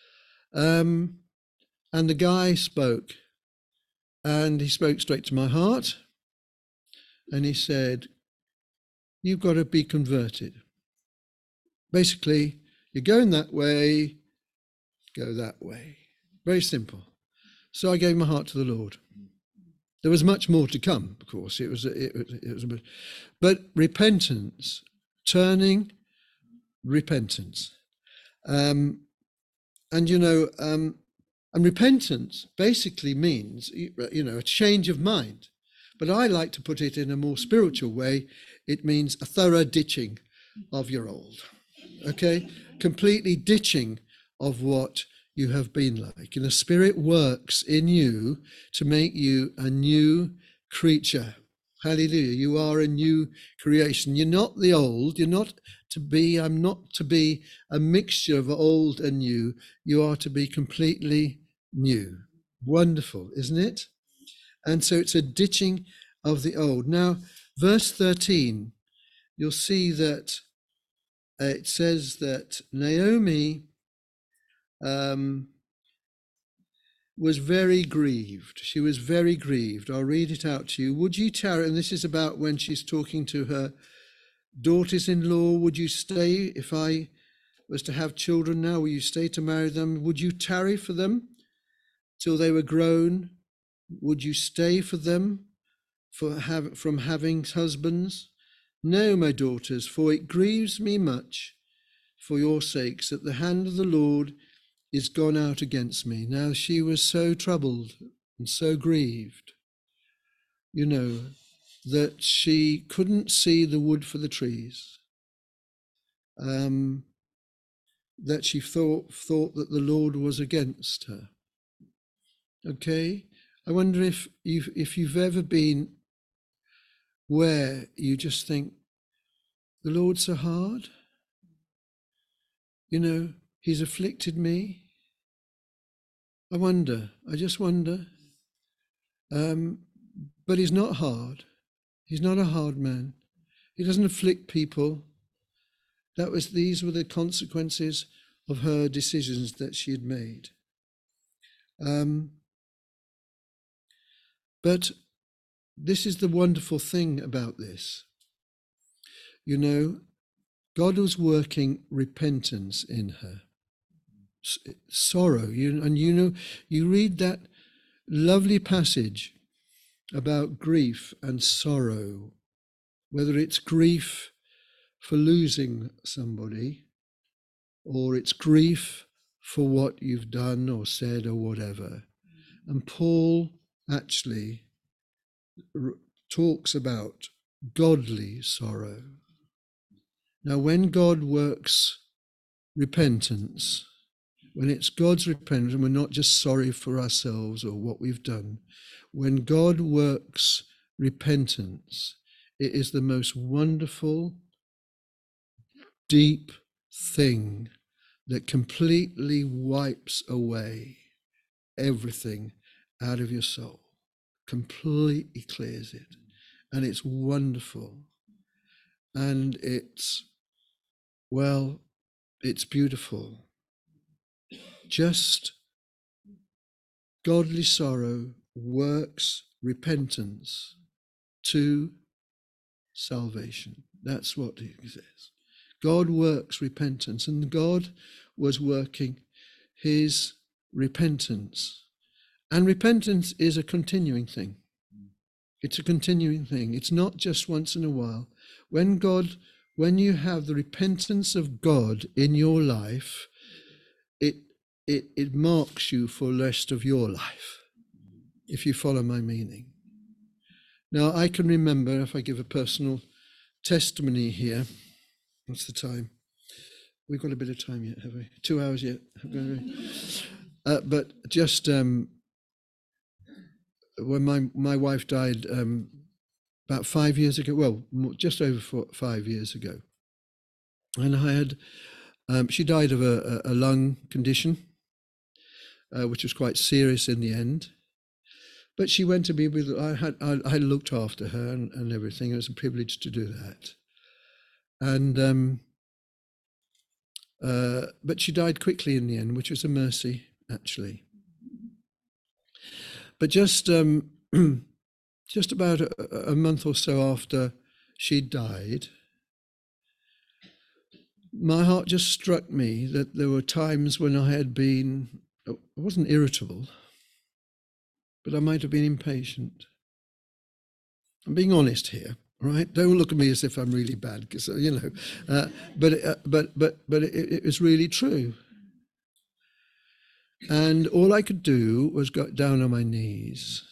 Um, and the guy spoke, and he spoke straight to my heart, and he said, "You've got to be converted. Basically, you're going that way, go that way." Very simple. So I gave my heart to the Lord. There was much more to come, of course. It was, it, it was, but repentance, turning, repentance, um, and you know, um, and repentance basically means, you know, a change of mind. But I like to put it in a more spiritual way. It means a thorough ditching of your old. Okay, completely ditching of what you have been like. And the Spirit works in you to make you a new creature. Hallelujah. You are a new creation. You're not the old. You're not to be, I'm not to be a mixture of old and new. You are to be completely new. Wonderful, isn't it? And so it's a ditching of the old. Now, verse thirteen, you'll see that uh, it says that Naomi um, was very grieved. She was very grieved. I'll read it out to you. Would you tarry? And this is about when she's talking to her daughters-in-law. Would you stay if I was to have children now? Will you stay to marry them? Would you tarry for them till they were grown? Would you stay for them for have, from having husbands? No, my daughters, for it grieves me much for your sakes that the hand of the Lord is gone out against me. Now she was so troubled and so grieved, you know, that she couldn't see the wood for the trees, um, that she thought, thought that the Lord was against her. Okay? I wonder if you've, if you've ever been where you just think, the Lord's so hard, you know, he's afflicted me. I wonder, I just wonder. Um, but he's not hard. He's not a hard man. He doesn't afflict people. That was, these were the consequences of her decisions that she had made. Um, but this is the wonderful thing about this. You know, God was working repentance in her. Sorrow, you, and you know, you read that lovely passage about grief and sorrow, whether it's grief for losing somebody or it's grief for what you've done or said or whatever. And Paul actually r- talks about godly sorrow. Now, when God works repentance, when it's God's repentance, and we're not just sorry for ourselves or what we've done, when God works repentance, it is the most wonderful, deep thing that completely wipes away everything out of your soul, completely clears it. And it's wonderful. And it's, well, it's beautiful. Just godly sorrow works repentance to salvation. That's what he says. God works repentance, and God was working his repentance. And repentance is a continuing thing. It's a continuing thing. It's not just once in a while. When God, when you have the repentance of God in your life, it it it marks you for the rest of your life, if you follow my meaning. Now, I can remember, if I give a personal testimony here. What's the time? We've got a bit of time yet, have we? Two hours yet. Uh, but just um, when my, my wife died um, about five years ago, well, just over four, five years ago, and I had, um, she died of a, a, a lung condition, uh, which was quite serious in the end. But she went to be with, I had, I, I looked after her and, and everything. It was a privilege to do that. And, um, uh, but she died quickly in the end, which was a mercy, actually. But just, um, just about a, a month or so after she died, my heart just struck me that there were times when I had been, I wasn't irritable, but I might have been impatient. I'm being honest here, right? Don't look at me as if I'm really bad, because you know. Uh, but uh, but but but it, it was really true. And all I could do was go down on my knees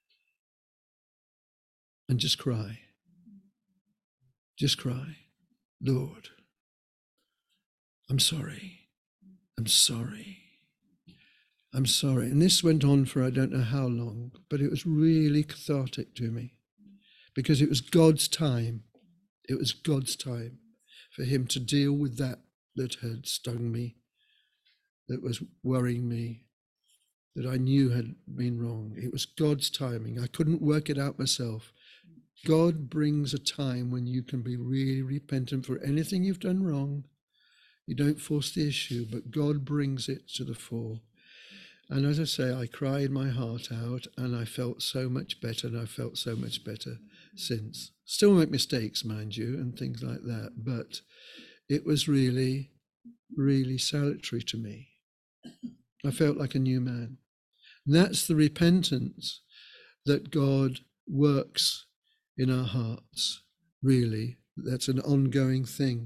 and just cry. Just cry, Lord, I'm sorry. I'm sorry. I'm sorry. And this went on for I don't know how long, but it was really cathartic to me because it was God's time. It was God's time for him to deal with that that had stung me, that was worrying me, that I knew had been wrong. It was God's timing. I couldn't work it out myself. God brings a time when you can be really repentant for anything you've done wrong. You don't force the issue, but God brings it to the fore. And as I say, I cried my heart out and I felt so much better, and I felt so much better since. Still make mistakes, mind you, and things like that, but it was really, really salutary to me. I felt like a new man. And that's the repentance that God works in our hearts, really. That's an ongoing thing.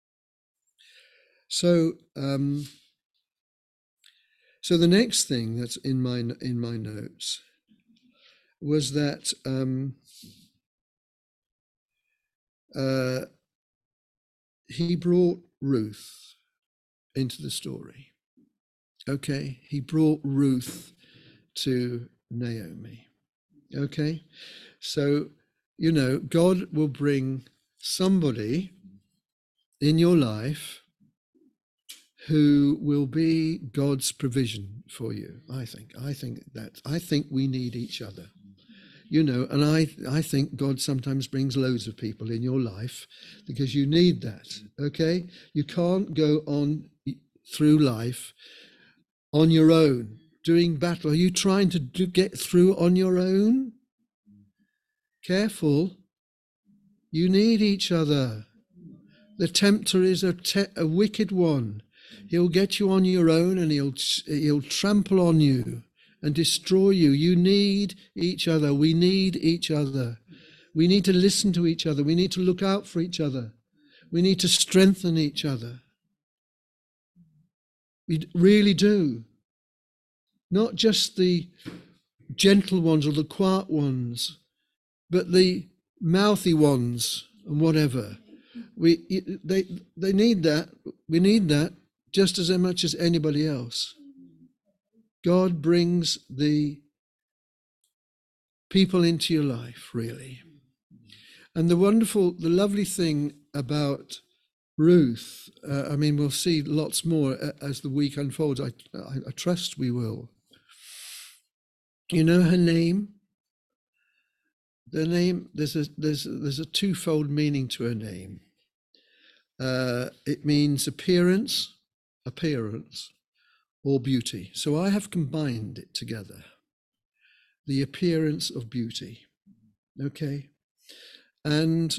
So, um, so the next thing that's in my in my notes was that um, uh, he brought Ruth into the story. Okay, he brought Ruth to Naomi. Okay, so you know God will bring somebody in your life who will be God's provision for you. I think. I think that. I think we need each other. You know, and I, I think God sometimes brings loads of people in your life because you need that. Okay, you can't go on through life on your own doing battle. Are you trying to do, get through on your own? Careful. You need each other. The tempter is a, te- a wicked one. He'll get you on your own and he'll he'll trample on you and destroy you. You need each other. We need each other. We need to listen to each other. We need to look out for each other. We need to strengthen each other. We really do. Not just the gentle ones or the quiet ones, but the mouthy ones and whatever. We they they need that. We need that just as much as anybody else. God brings the people into your life, really. And the wonderful, the lovely thing about Ruth, uh, I mean, we'll see lots more as the week unfolds. I, I, I trust we will. You know her name? The name, there's a, there's, there's a twofold meaning to her name. Uh, it means appearance, appearance, or beauty. So I have combined it together. The appearance of beauty. Okay? And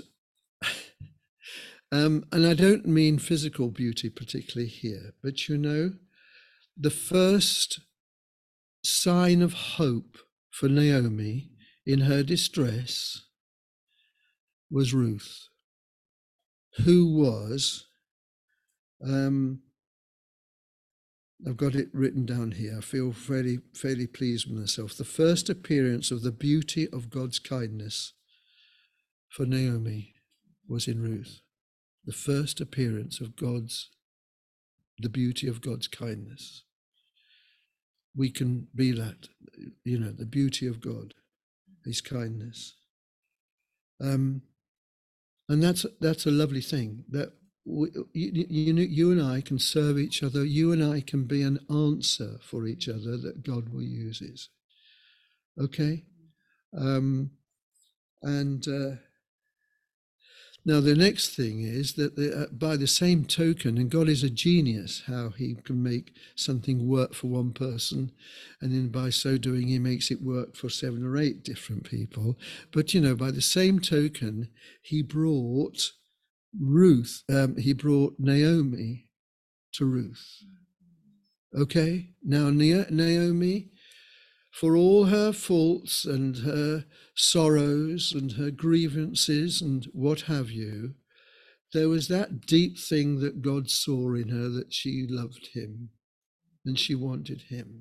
um, and I don't mean physical beauty particularly here, but you know, the first sign of hope for Naomi in her distress was Ruth, who was, um, I've got it written down here, I feel fairly, fairly pleased with myself, the first appearance of the beauty of God's kindness for Naomi. was in Ruth. The first appearance of God's, the beauty of God's kindness. We can be that, you know, the beauty of God, his kindness. Um, and that's that's a lovely thing, that we, you, you, you and I can serve each other. You and I can be an answer for each other that God will use. Okay? Um, and uh, now the next thing is that the, uh, by the same token, and God is a genius, how he can make something work for one person, and then by so doing he makes it work for seven or eight different people. But you know, by the same token, he brought Ruth, um, he brought Naomi to Ruth. Okay, now Naomi, for all her faults and her sorrows and her grievances and what have you, there was that deep thing that God saw in her, that she loved him and she wanted him.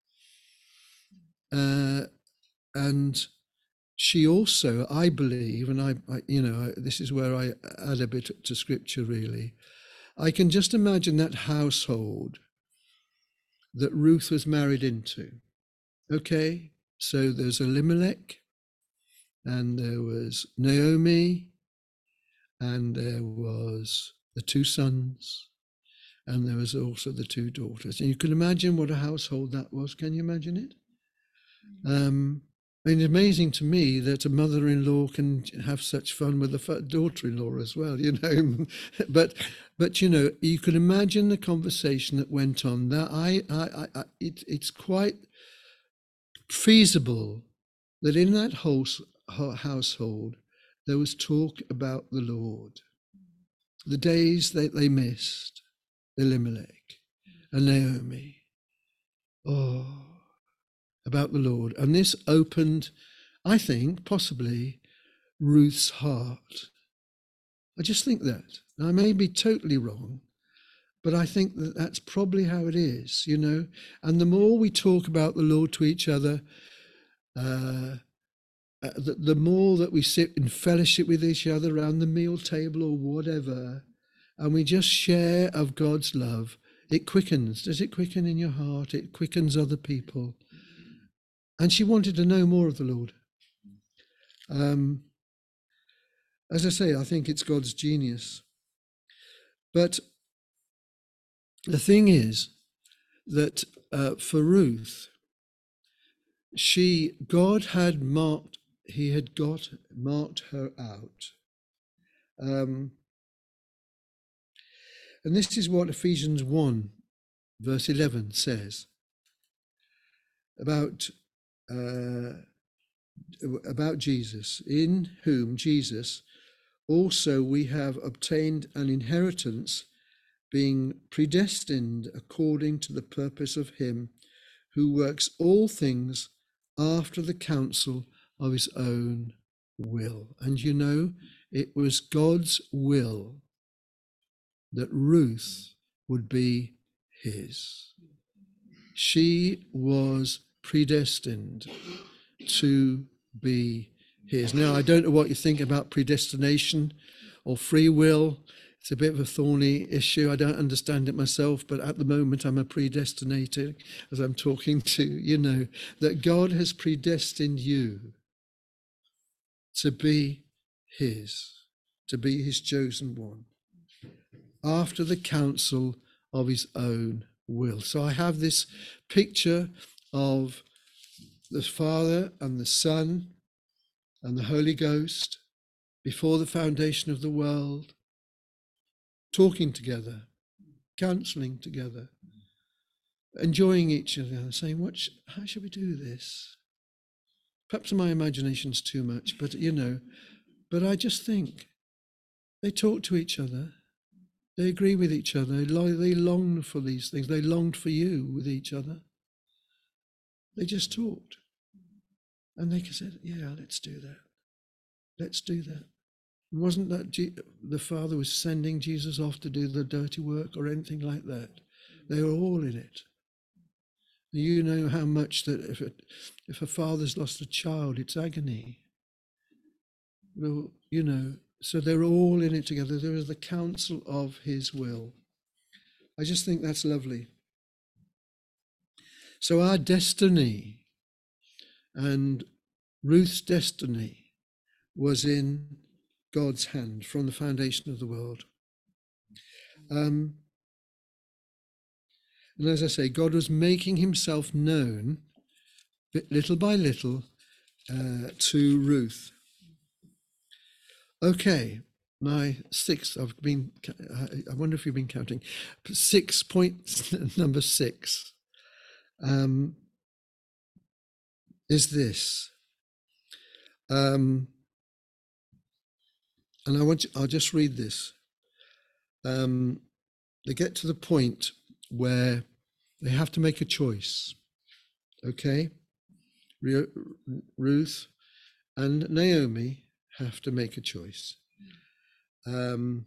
Uh, and she also, I believe, and I, I you know, I, this is where I add a bit to scripture really, I can just imagine that household that Ruth was married into. Okay, so there's Elimelech, and there was Naomi, and there was the two sons, and there was also the two daughters. And you can imagine what a household that was. Can you imagine it? Um, I mean, it's amazing to me that a mother-in-law can have such fun with a daughter-in-law as well, you know. but, but you know, you can imagine the conversation that went on. That I, I, I it, it's quite feasible that in that whole household there was talk about the Lord, the days that they missed Elimelech and Naomi. Oh, about the Lord. And this opened, I think, possibly Ruth's heart. I just think that. I may be totally wrong, but I think that that's probably how it is, you know. And the more we talk about the Lord to each other, uh, uh, the, the more that we sit in fellowship with each other around the meal table or whatever, and we just share of God's love, it quickens. Does it quicken in your heart? It quickens other people. And she wanted to know more of the Lord. Um, as I say, I think it's God's genius. But the thing is that uh, for Ruth, she, God had marked, he had got, marked her out. Um, and this is what Ephesians one, verse eleven says about uh, about Jesus, in whom, Jesus, also we have obtained an inheritance, being predestined according to the purpose of him who works all things after the counsel of his own will. And you know, it was God's will that Ruth would be his. She was predestined to be his. Now, I don't know what you think about predestination or free will. It's a bit of a thorny issue. I don't understand it myself, but at the moment I'm a predestinator as I'm talking to, you know, that God has predestined you to be his, to be his chosen one, after the counsel of his own will. So I have this picture of the Father and the Son and the Holy Ghost before the foundation of the world, talking together, counseling together, enjoying each other, saying, "What? Sh- how should we do this?" Perhaps my imagination's too much, but you know, but I just think they talk to each other. They agree with each other. They longed for these things. They longed for you with each other. They just talked. And they said, "Yeah, let's do that. Let's do that." It wasn't that G- the Father was sending Jesus off to do the dirty work or anything like that. They were all in it. You know how much that if it, if a father's lost a child, it's agony. Well, you know, So they're all in it together. There is the counsel of his will. I just think that's lovely. So our destiny and Ruth's destiny was in God's hand from the foundation of the world. Um, and as I say, God was making himself known little by little uh, to Ruth. Okay, my sixth, I've been, I wonder if you've been counting, six point, number six, um, is this. Um, and I want you, I'll just read this. Um, they get to the point where they have to make a choice. Okay? Ruth and Naomi have to make a choice. Um,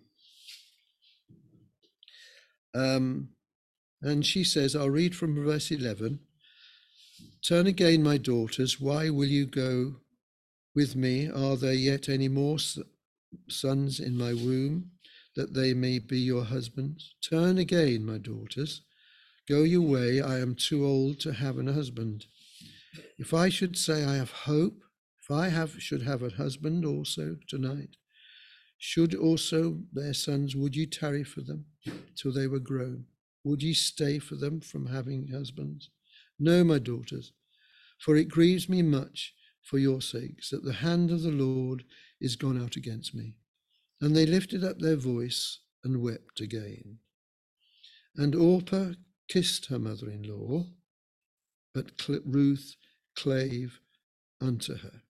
um, and she says, I'll read from verse eleven. Turn again, my daughters, why will you go with me? Are there yet any more sons in my womb, that they may be your husbands? Turn again, my daughters, go your way. I am too old to have a husband. If I should say I have hope, if I have should have a husband also tonight, should also their sons, would you tarry for them till they were grown? Would ye stay for them from having husbands? No, my daughters, for it grieves me much for your sakes that the hand of the Lord is gone out against me. And they lifted up their voice and wept again. And Orpah kissed her mother-in-law, but Ruth clave unto her.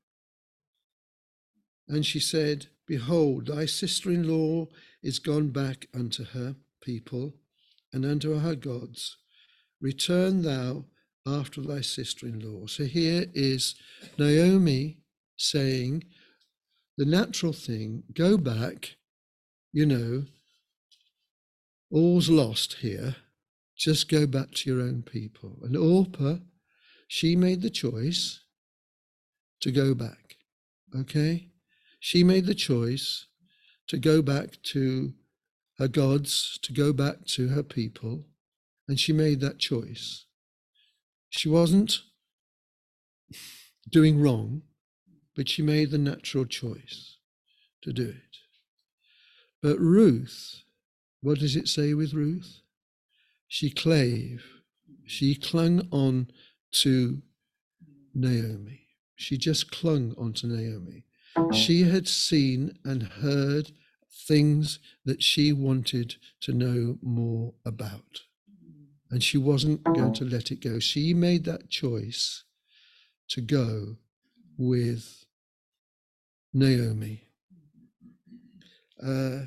And she said, Behold, thy sister-in-law is gone back unto her people and unto her gods. Return thou after thy sister-in-law. So here is Naomi saying the natural thing, go back, you know, all's lost here, just go back to your own people. And Orpah, she made the choice to go back, okay? She made the choice to go back to her gods, to go back to her people, and she made that choice. She wasn't doing wrong, but she made the natural choice to do it. But Ruth, what does it say with Ruth? She clave, she clung on to Naomi. She just clung onto Naomi. She had seen and heard things that she wanted to know more about. And she wasn't going to let it go. She made that choice to go with Naomi. Uh,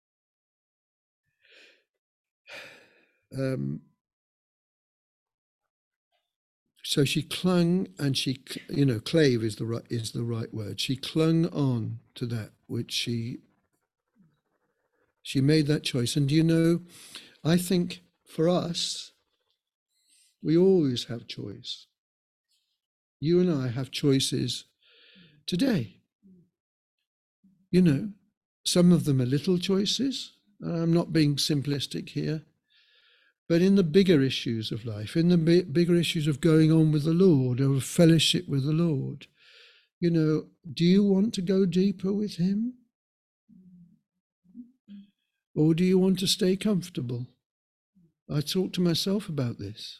um, so she clung, and she, you know, clave is the right is the right word. She clung on to that which she she made that choice. And you know, I think for us, we always have choice. You and I have choices today. You know, some of them are little choices. I'm not being simplistic here. But in the bigger issues of life, in the bi- bigger issues of going on with the Lord, or of fellowship with the Lord, you know, do you want to go deeper with him? Or do you want to stay comfortable? I talk to myself about this.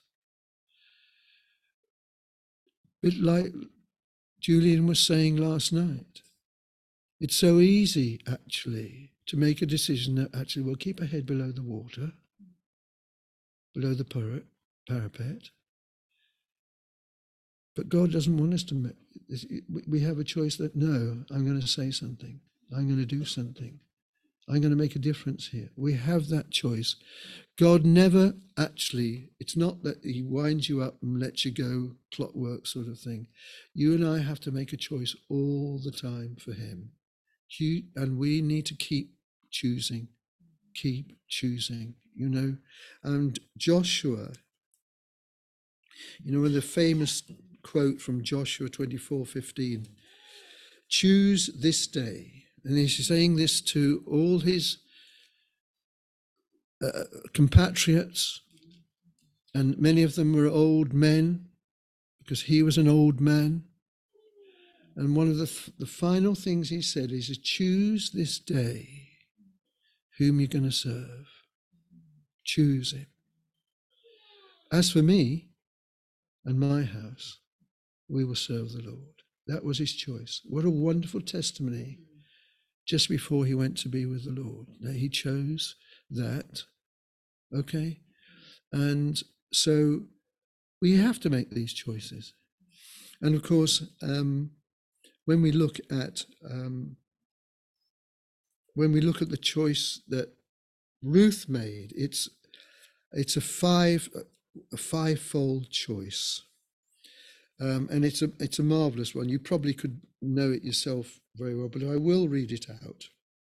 Bit like Julian was saying last night. It's so easy, actually, to make a decision that actually we'll keep our head below the water, below the par- parapet. But God doesn't want us to make, we have a choice that, no, I'm going to say something. I'm going to do something. I'm going to make a difference here. We have that choice. God never actually, it's not that he winds you up and lets you go, clockwork sort of thing. You and I have to make a choice all the time for him. You, and we need to keep choosing, keep choosing, you know. And Joshua, you know, the famous quote from Joshua twenty-four fifteen, choose this day And he's saying this to all his uh, compatriots, and many of them were old men, because he was an old man. And one of the, th- the final things he said is, choose this day whom you're going to serve. Choose him. As for me and my house, we will serve the Lord. That was his choice. What a wonderful testimony just before he went to be with the Lord. Now, he chose that, okay? And so we have to make these choices. And of course, um, when we look at um, when we look at the choice that Ruth made, it's it's a five a fivefold choice, um, and it's a it's a marvelous one. You probably could know it yourself very well, but I will read it out.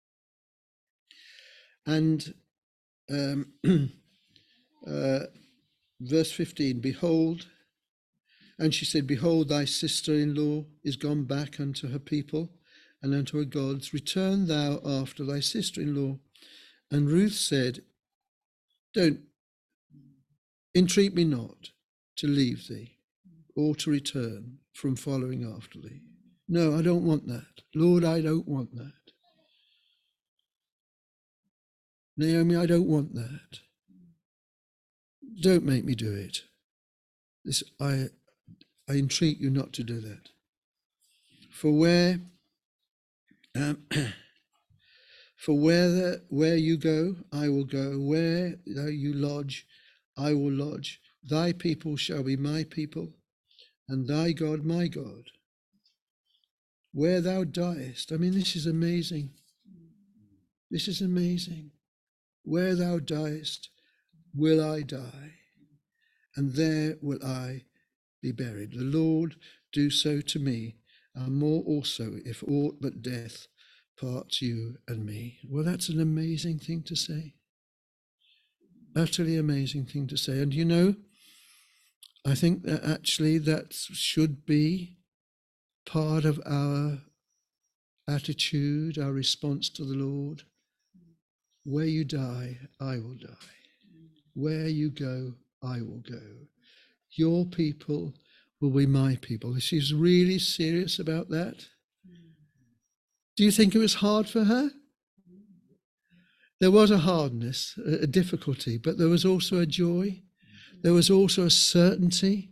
And um, uh, verse fifteen, behold, and she said, behold, thy sister-in-law is gone back unto her people and unto her gods. Return thou after thy sister-in-law. And Ruth said, don't, entreat me not to leave thee or to return from following after thee. No, I don't want that. Lord, I don't want that. Naomi, I don't want that. Don't make me do it. This, I, I entreat you not to do that. For where, um, for where the, where you go, I will go. Where you lodge, I will lodge. Thy people shall be my people, and thy God my God. Where thou diest, I mean, this is amazing. This is amazing. Where thou diest, will I die, and there will I be buried. The Lord do so to me, and more also, if aught but death parts you and me. Well, that's an amazing thing to say. Utterly amazing thing to say. And you know, I think that actually that should be part of our attitude, our response to the Lord. Where you die, I will die. Where you go, I will go. Your people will be my people. She's really serious about that. Do you think it was hard for her? There was a hardness, a difficulty, but there was also a joy. There was also a certainty.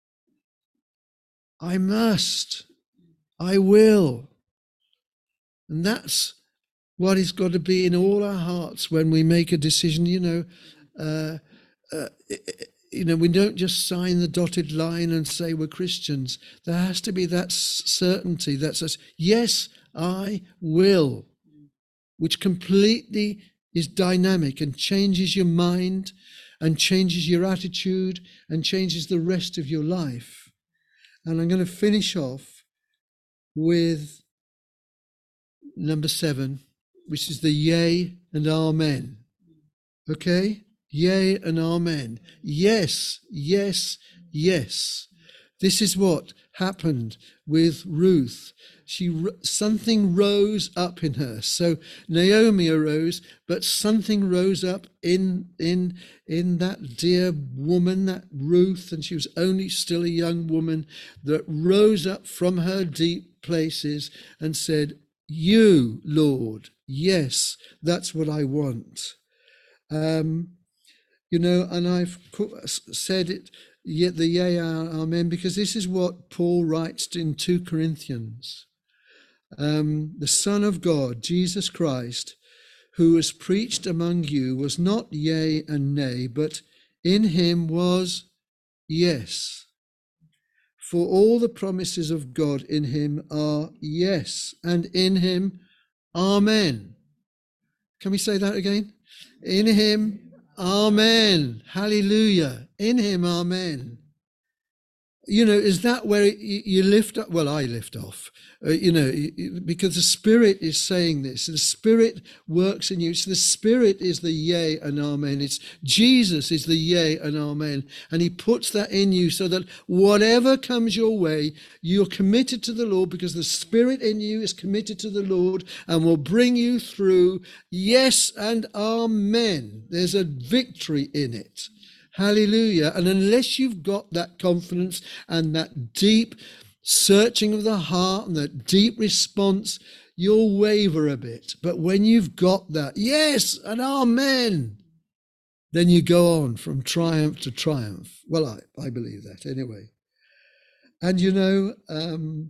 I must. I will. And that's what has got to be in all our hearts when we make a decision. You know, uh, uh, you know, we don't just sign the dotted line and say we're Christians. There has to be that certainty that says, yes, I will, which completely is dynamic and changes your mind and changes your attitude and changes the rest of your life. And I'm going to finish off with number seven, which is the yea and amen. Okay? Yea and amen. Yes, yes, yes. This is what happened with Ruth. She something rose up in her. So Naomi arose, but something rose up in in in that dear woman, that Ruth, and she was only still a young woman, that rose up from her deep places and said, you, Lord, yes, that's what I want. Um, you know, and I've said it, yet the yea, amen, because this is what Paul writes in two Corinthians. Um, the Son of God, Jesus Christ, who was preached among you, was not yea and nay, but in him was yes. For all the promises of God in him are yes, and in him, amen. Can we say that again? In him, amen. Hallelujah. In him, amen. You know, is that where you, you lift up? Well, I lift off, uh, you know, because the Spirit is saying this. The Spirit works in you. So the Spirit is the yea and amen. It's Jesus is the yea and amen. And he puts that in you so that whatever comes your way, you're committed to the Lord because the Spirit in you is committed to the Lord and will bring you through. Yes and amen. There's a victory in it. Hallelujah. And unless you've got that confidence and that deep searching of the heart and that deep response, you'll waver a bit. But when you've got that, yes and amen, then you go on from triumph to triumph. Well, I, I believe that anyway. And you know, um,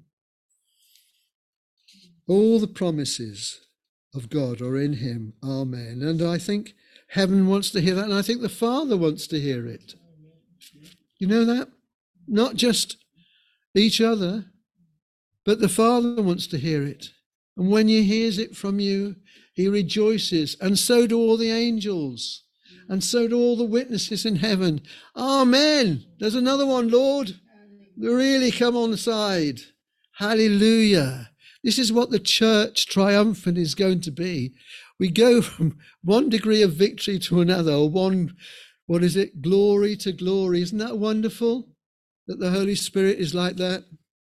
all the promises of God are in him. Amen. And I think heaven wants to hear that, and I think the Father wants to hear it. You know that? Not just each other, but the Father wants to hear it. And when he hears it from you, he rejoices, and so do all the angels, and so do all the witnesses in heaven. Amen. There's another one, Lord. Really come on side. Hallelujah. This is what the church triumphant is going to be. We go from one degree of victory to another, or one, what is it, glory to glory. Isn't that wonderful that the Holy Spirit is like that?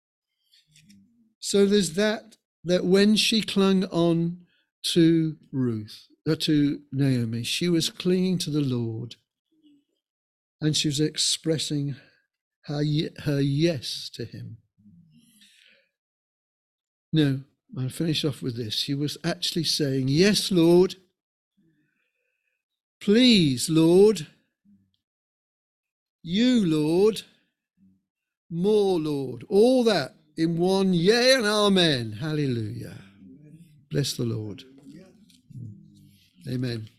So there's that, that when she clung on to Ruth, or to Naomi, she was clinging to the Lord, and she was expressing her, her yes to him. No, I'll finish off with this. She was actually saying, yes, Lord. Please, Lord. You, Lord. More, Lord. All that in one yea and amen. Hallelujah. Bless the Lord. Amen.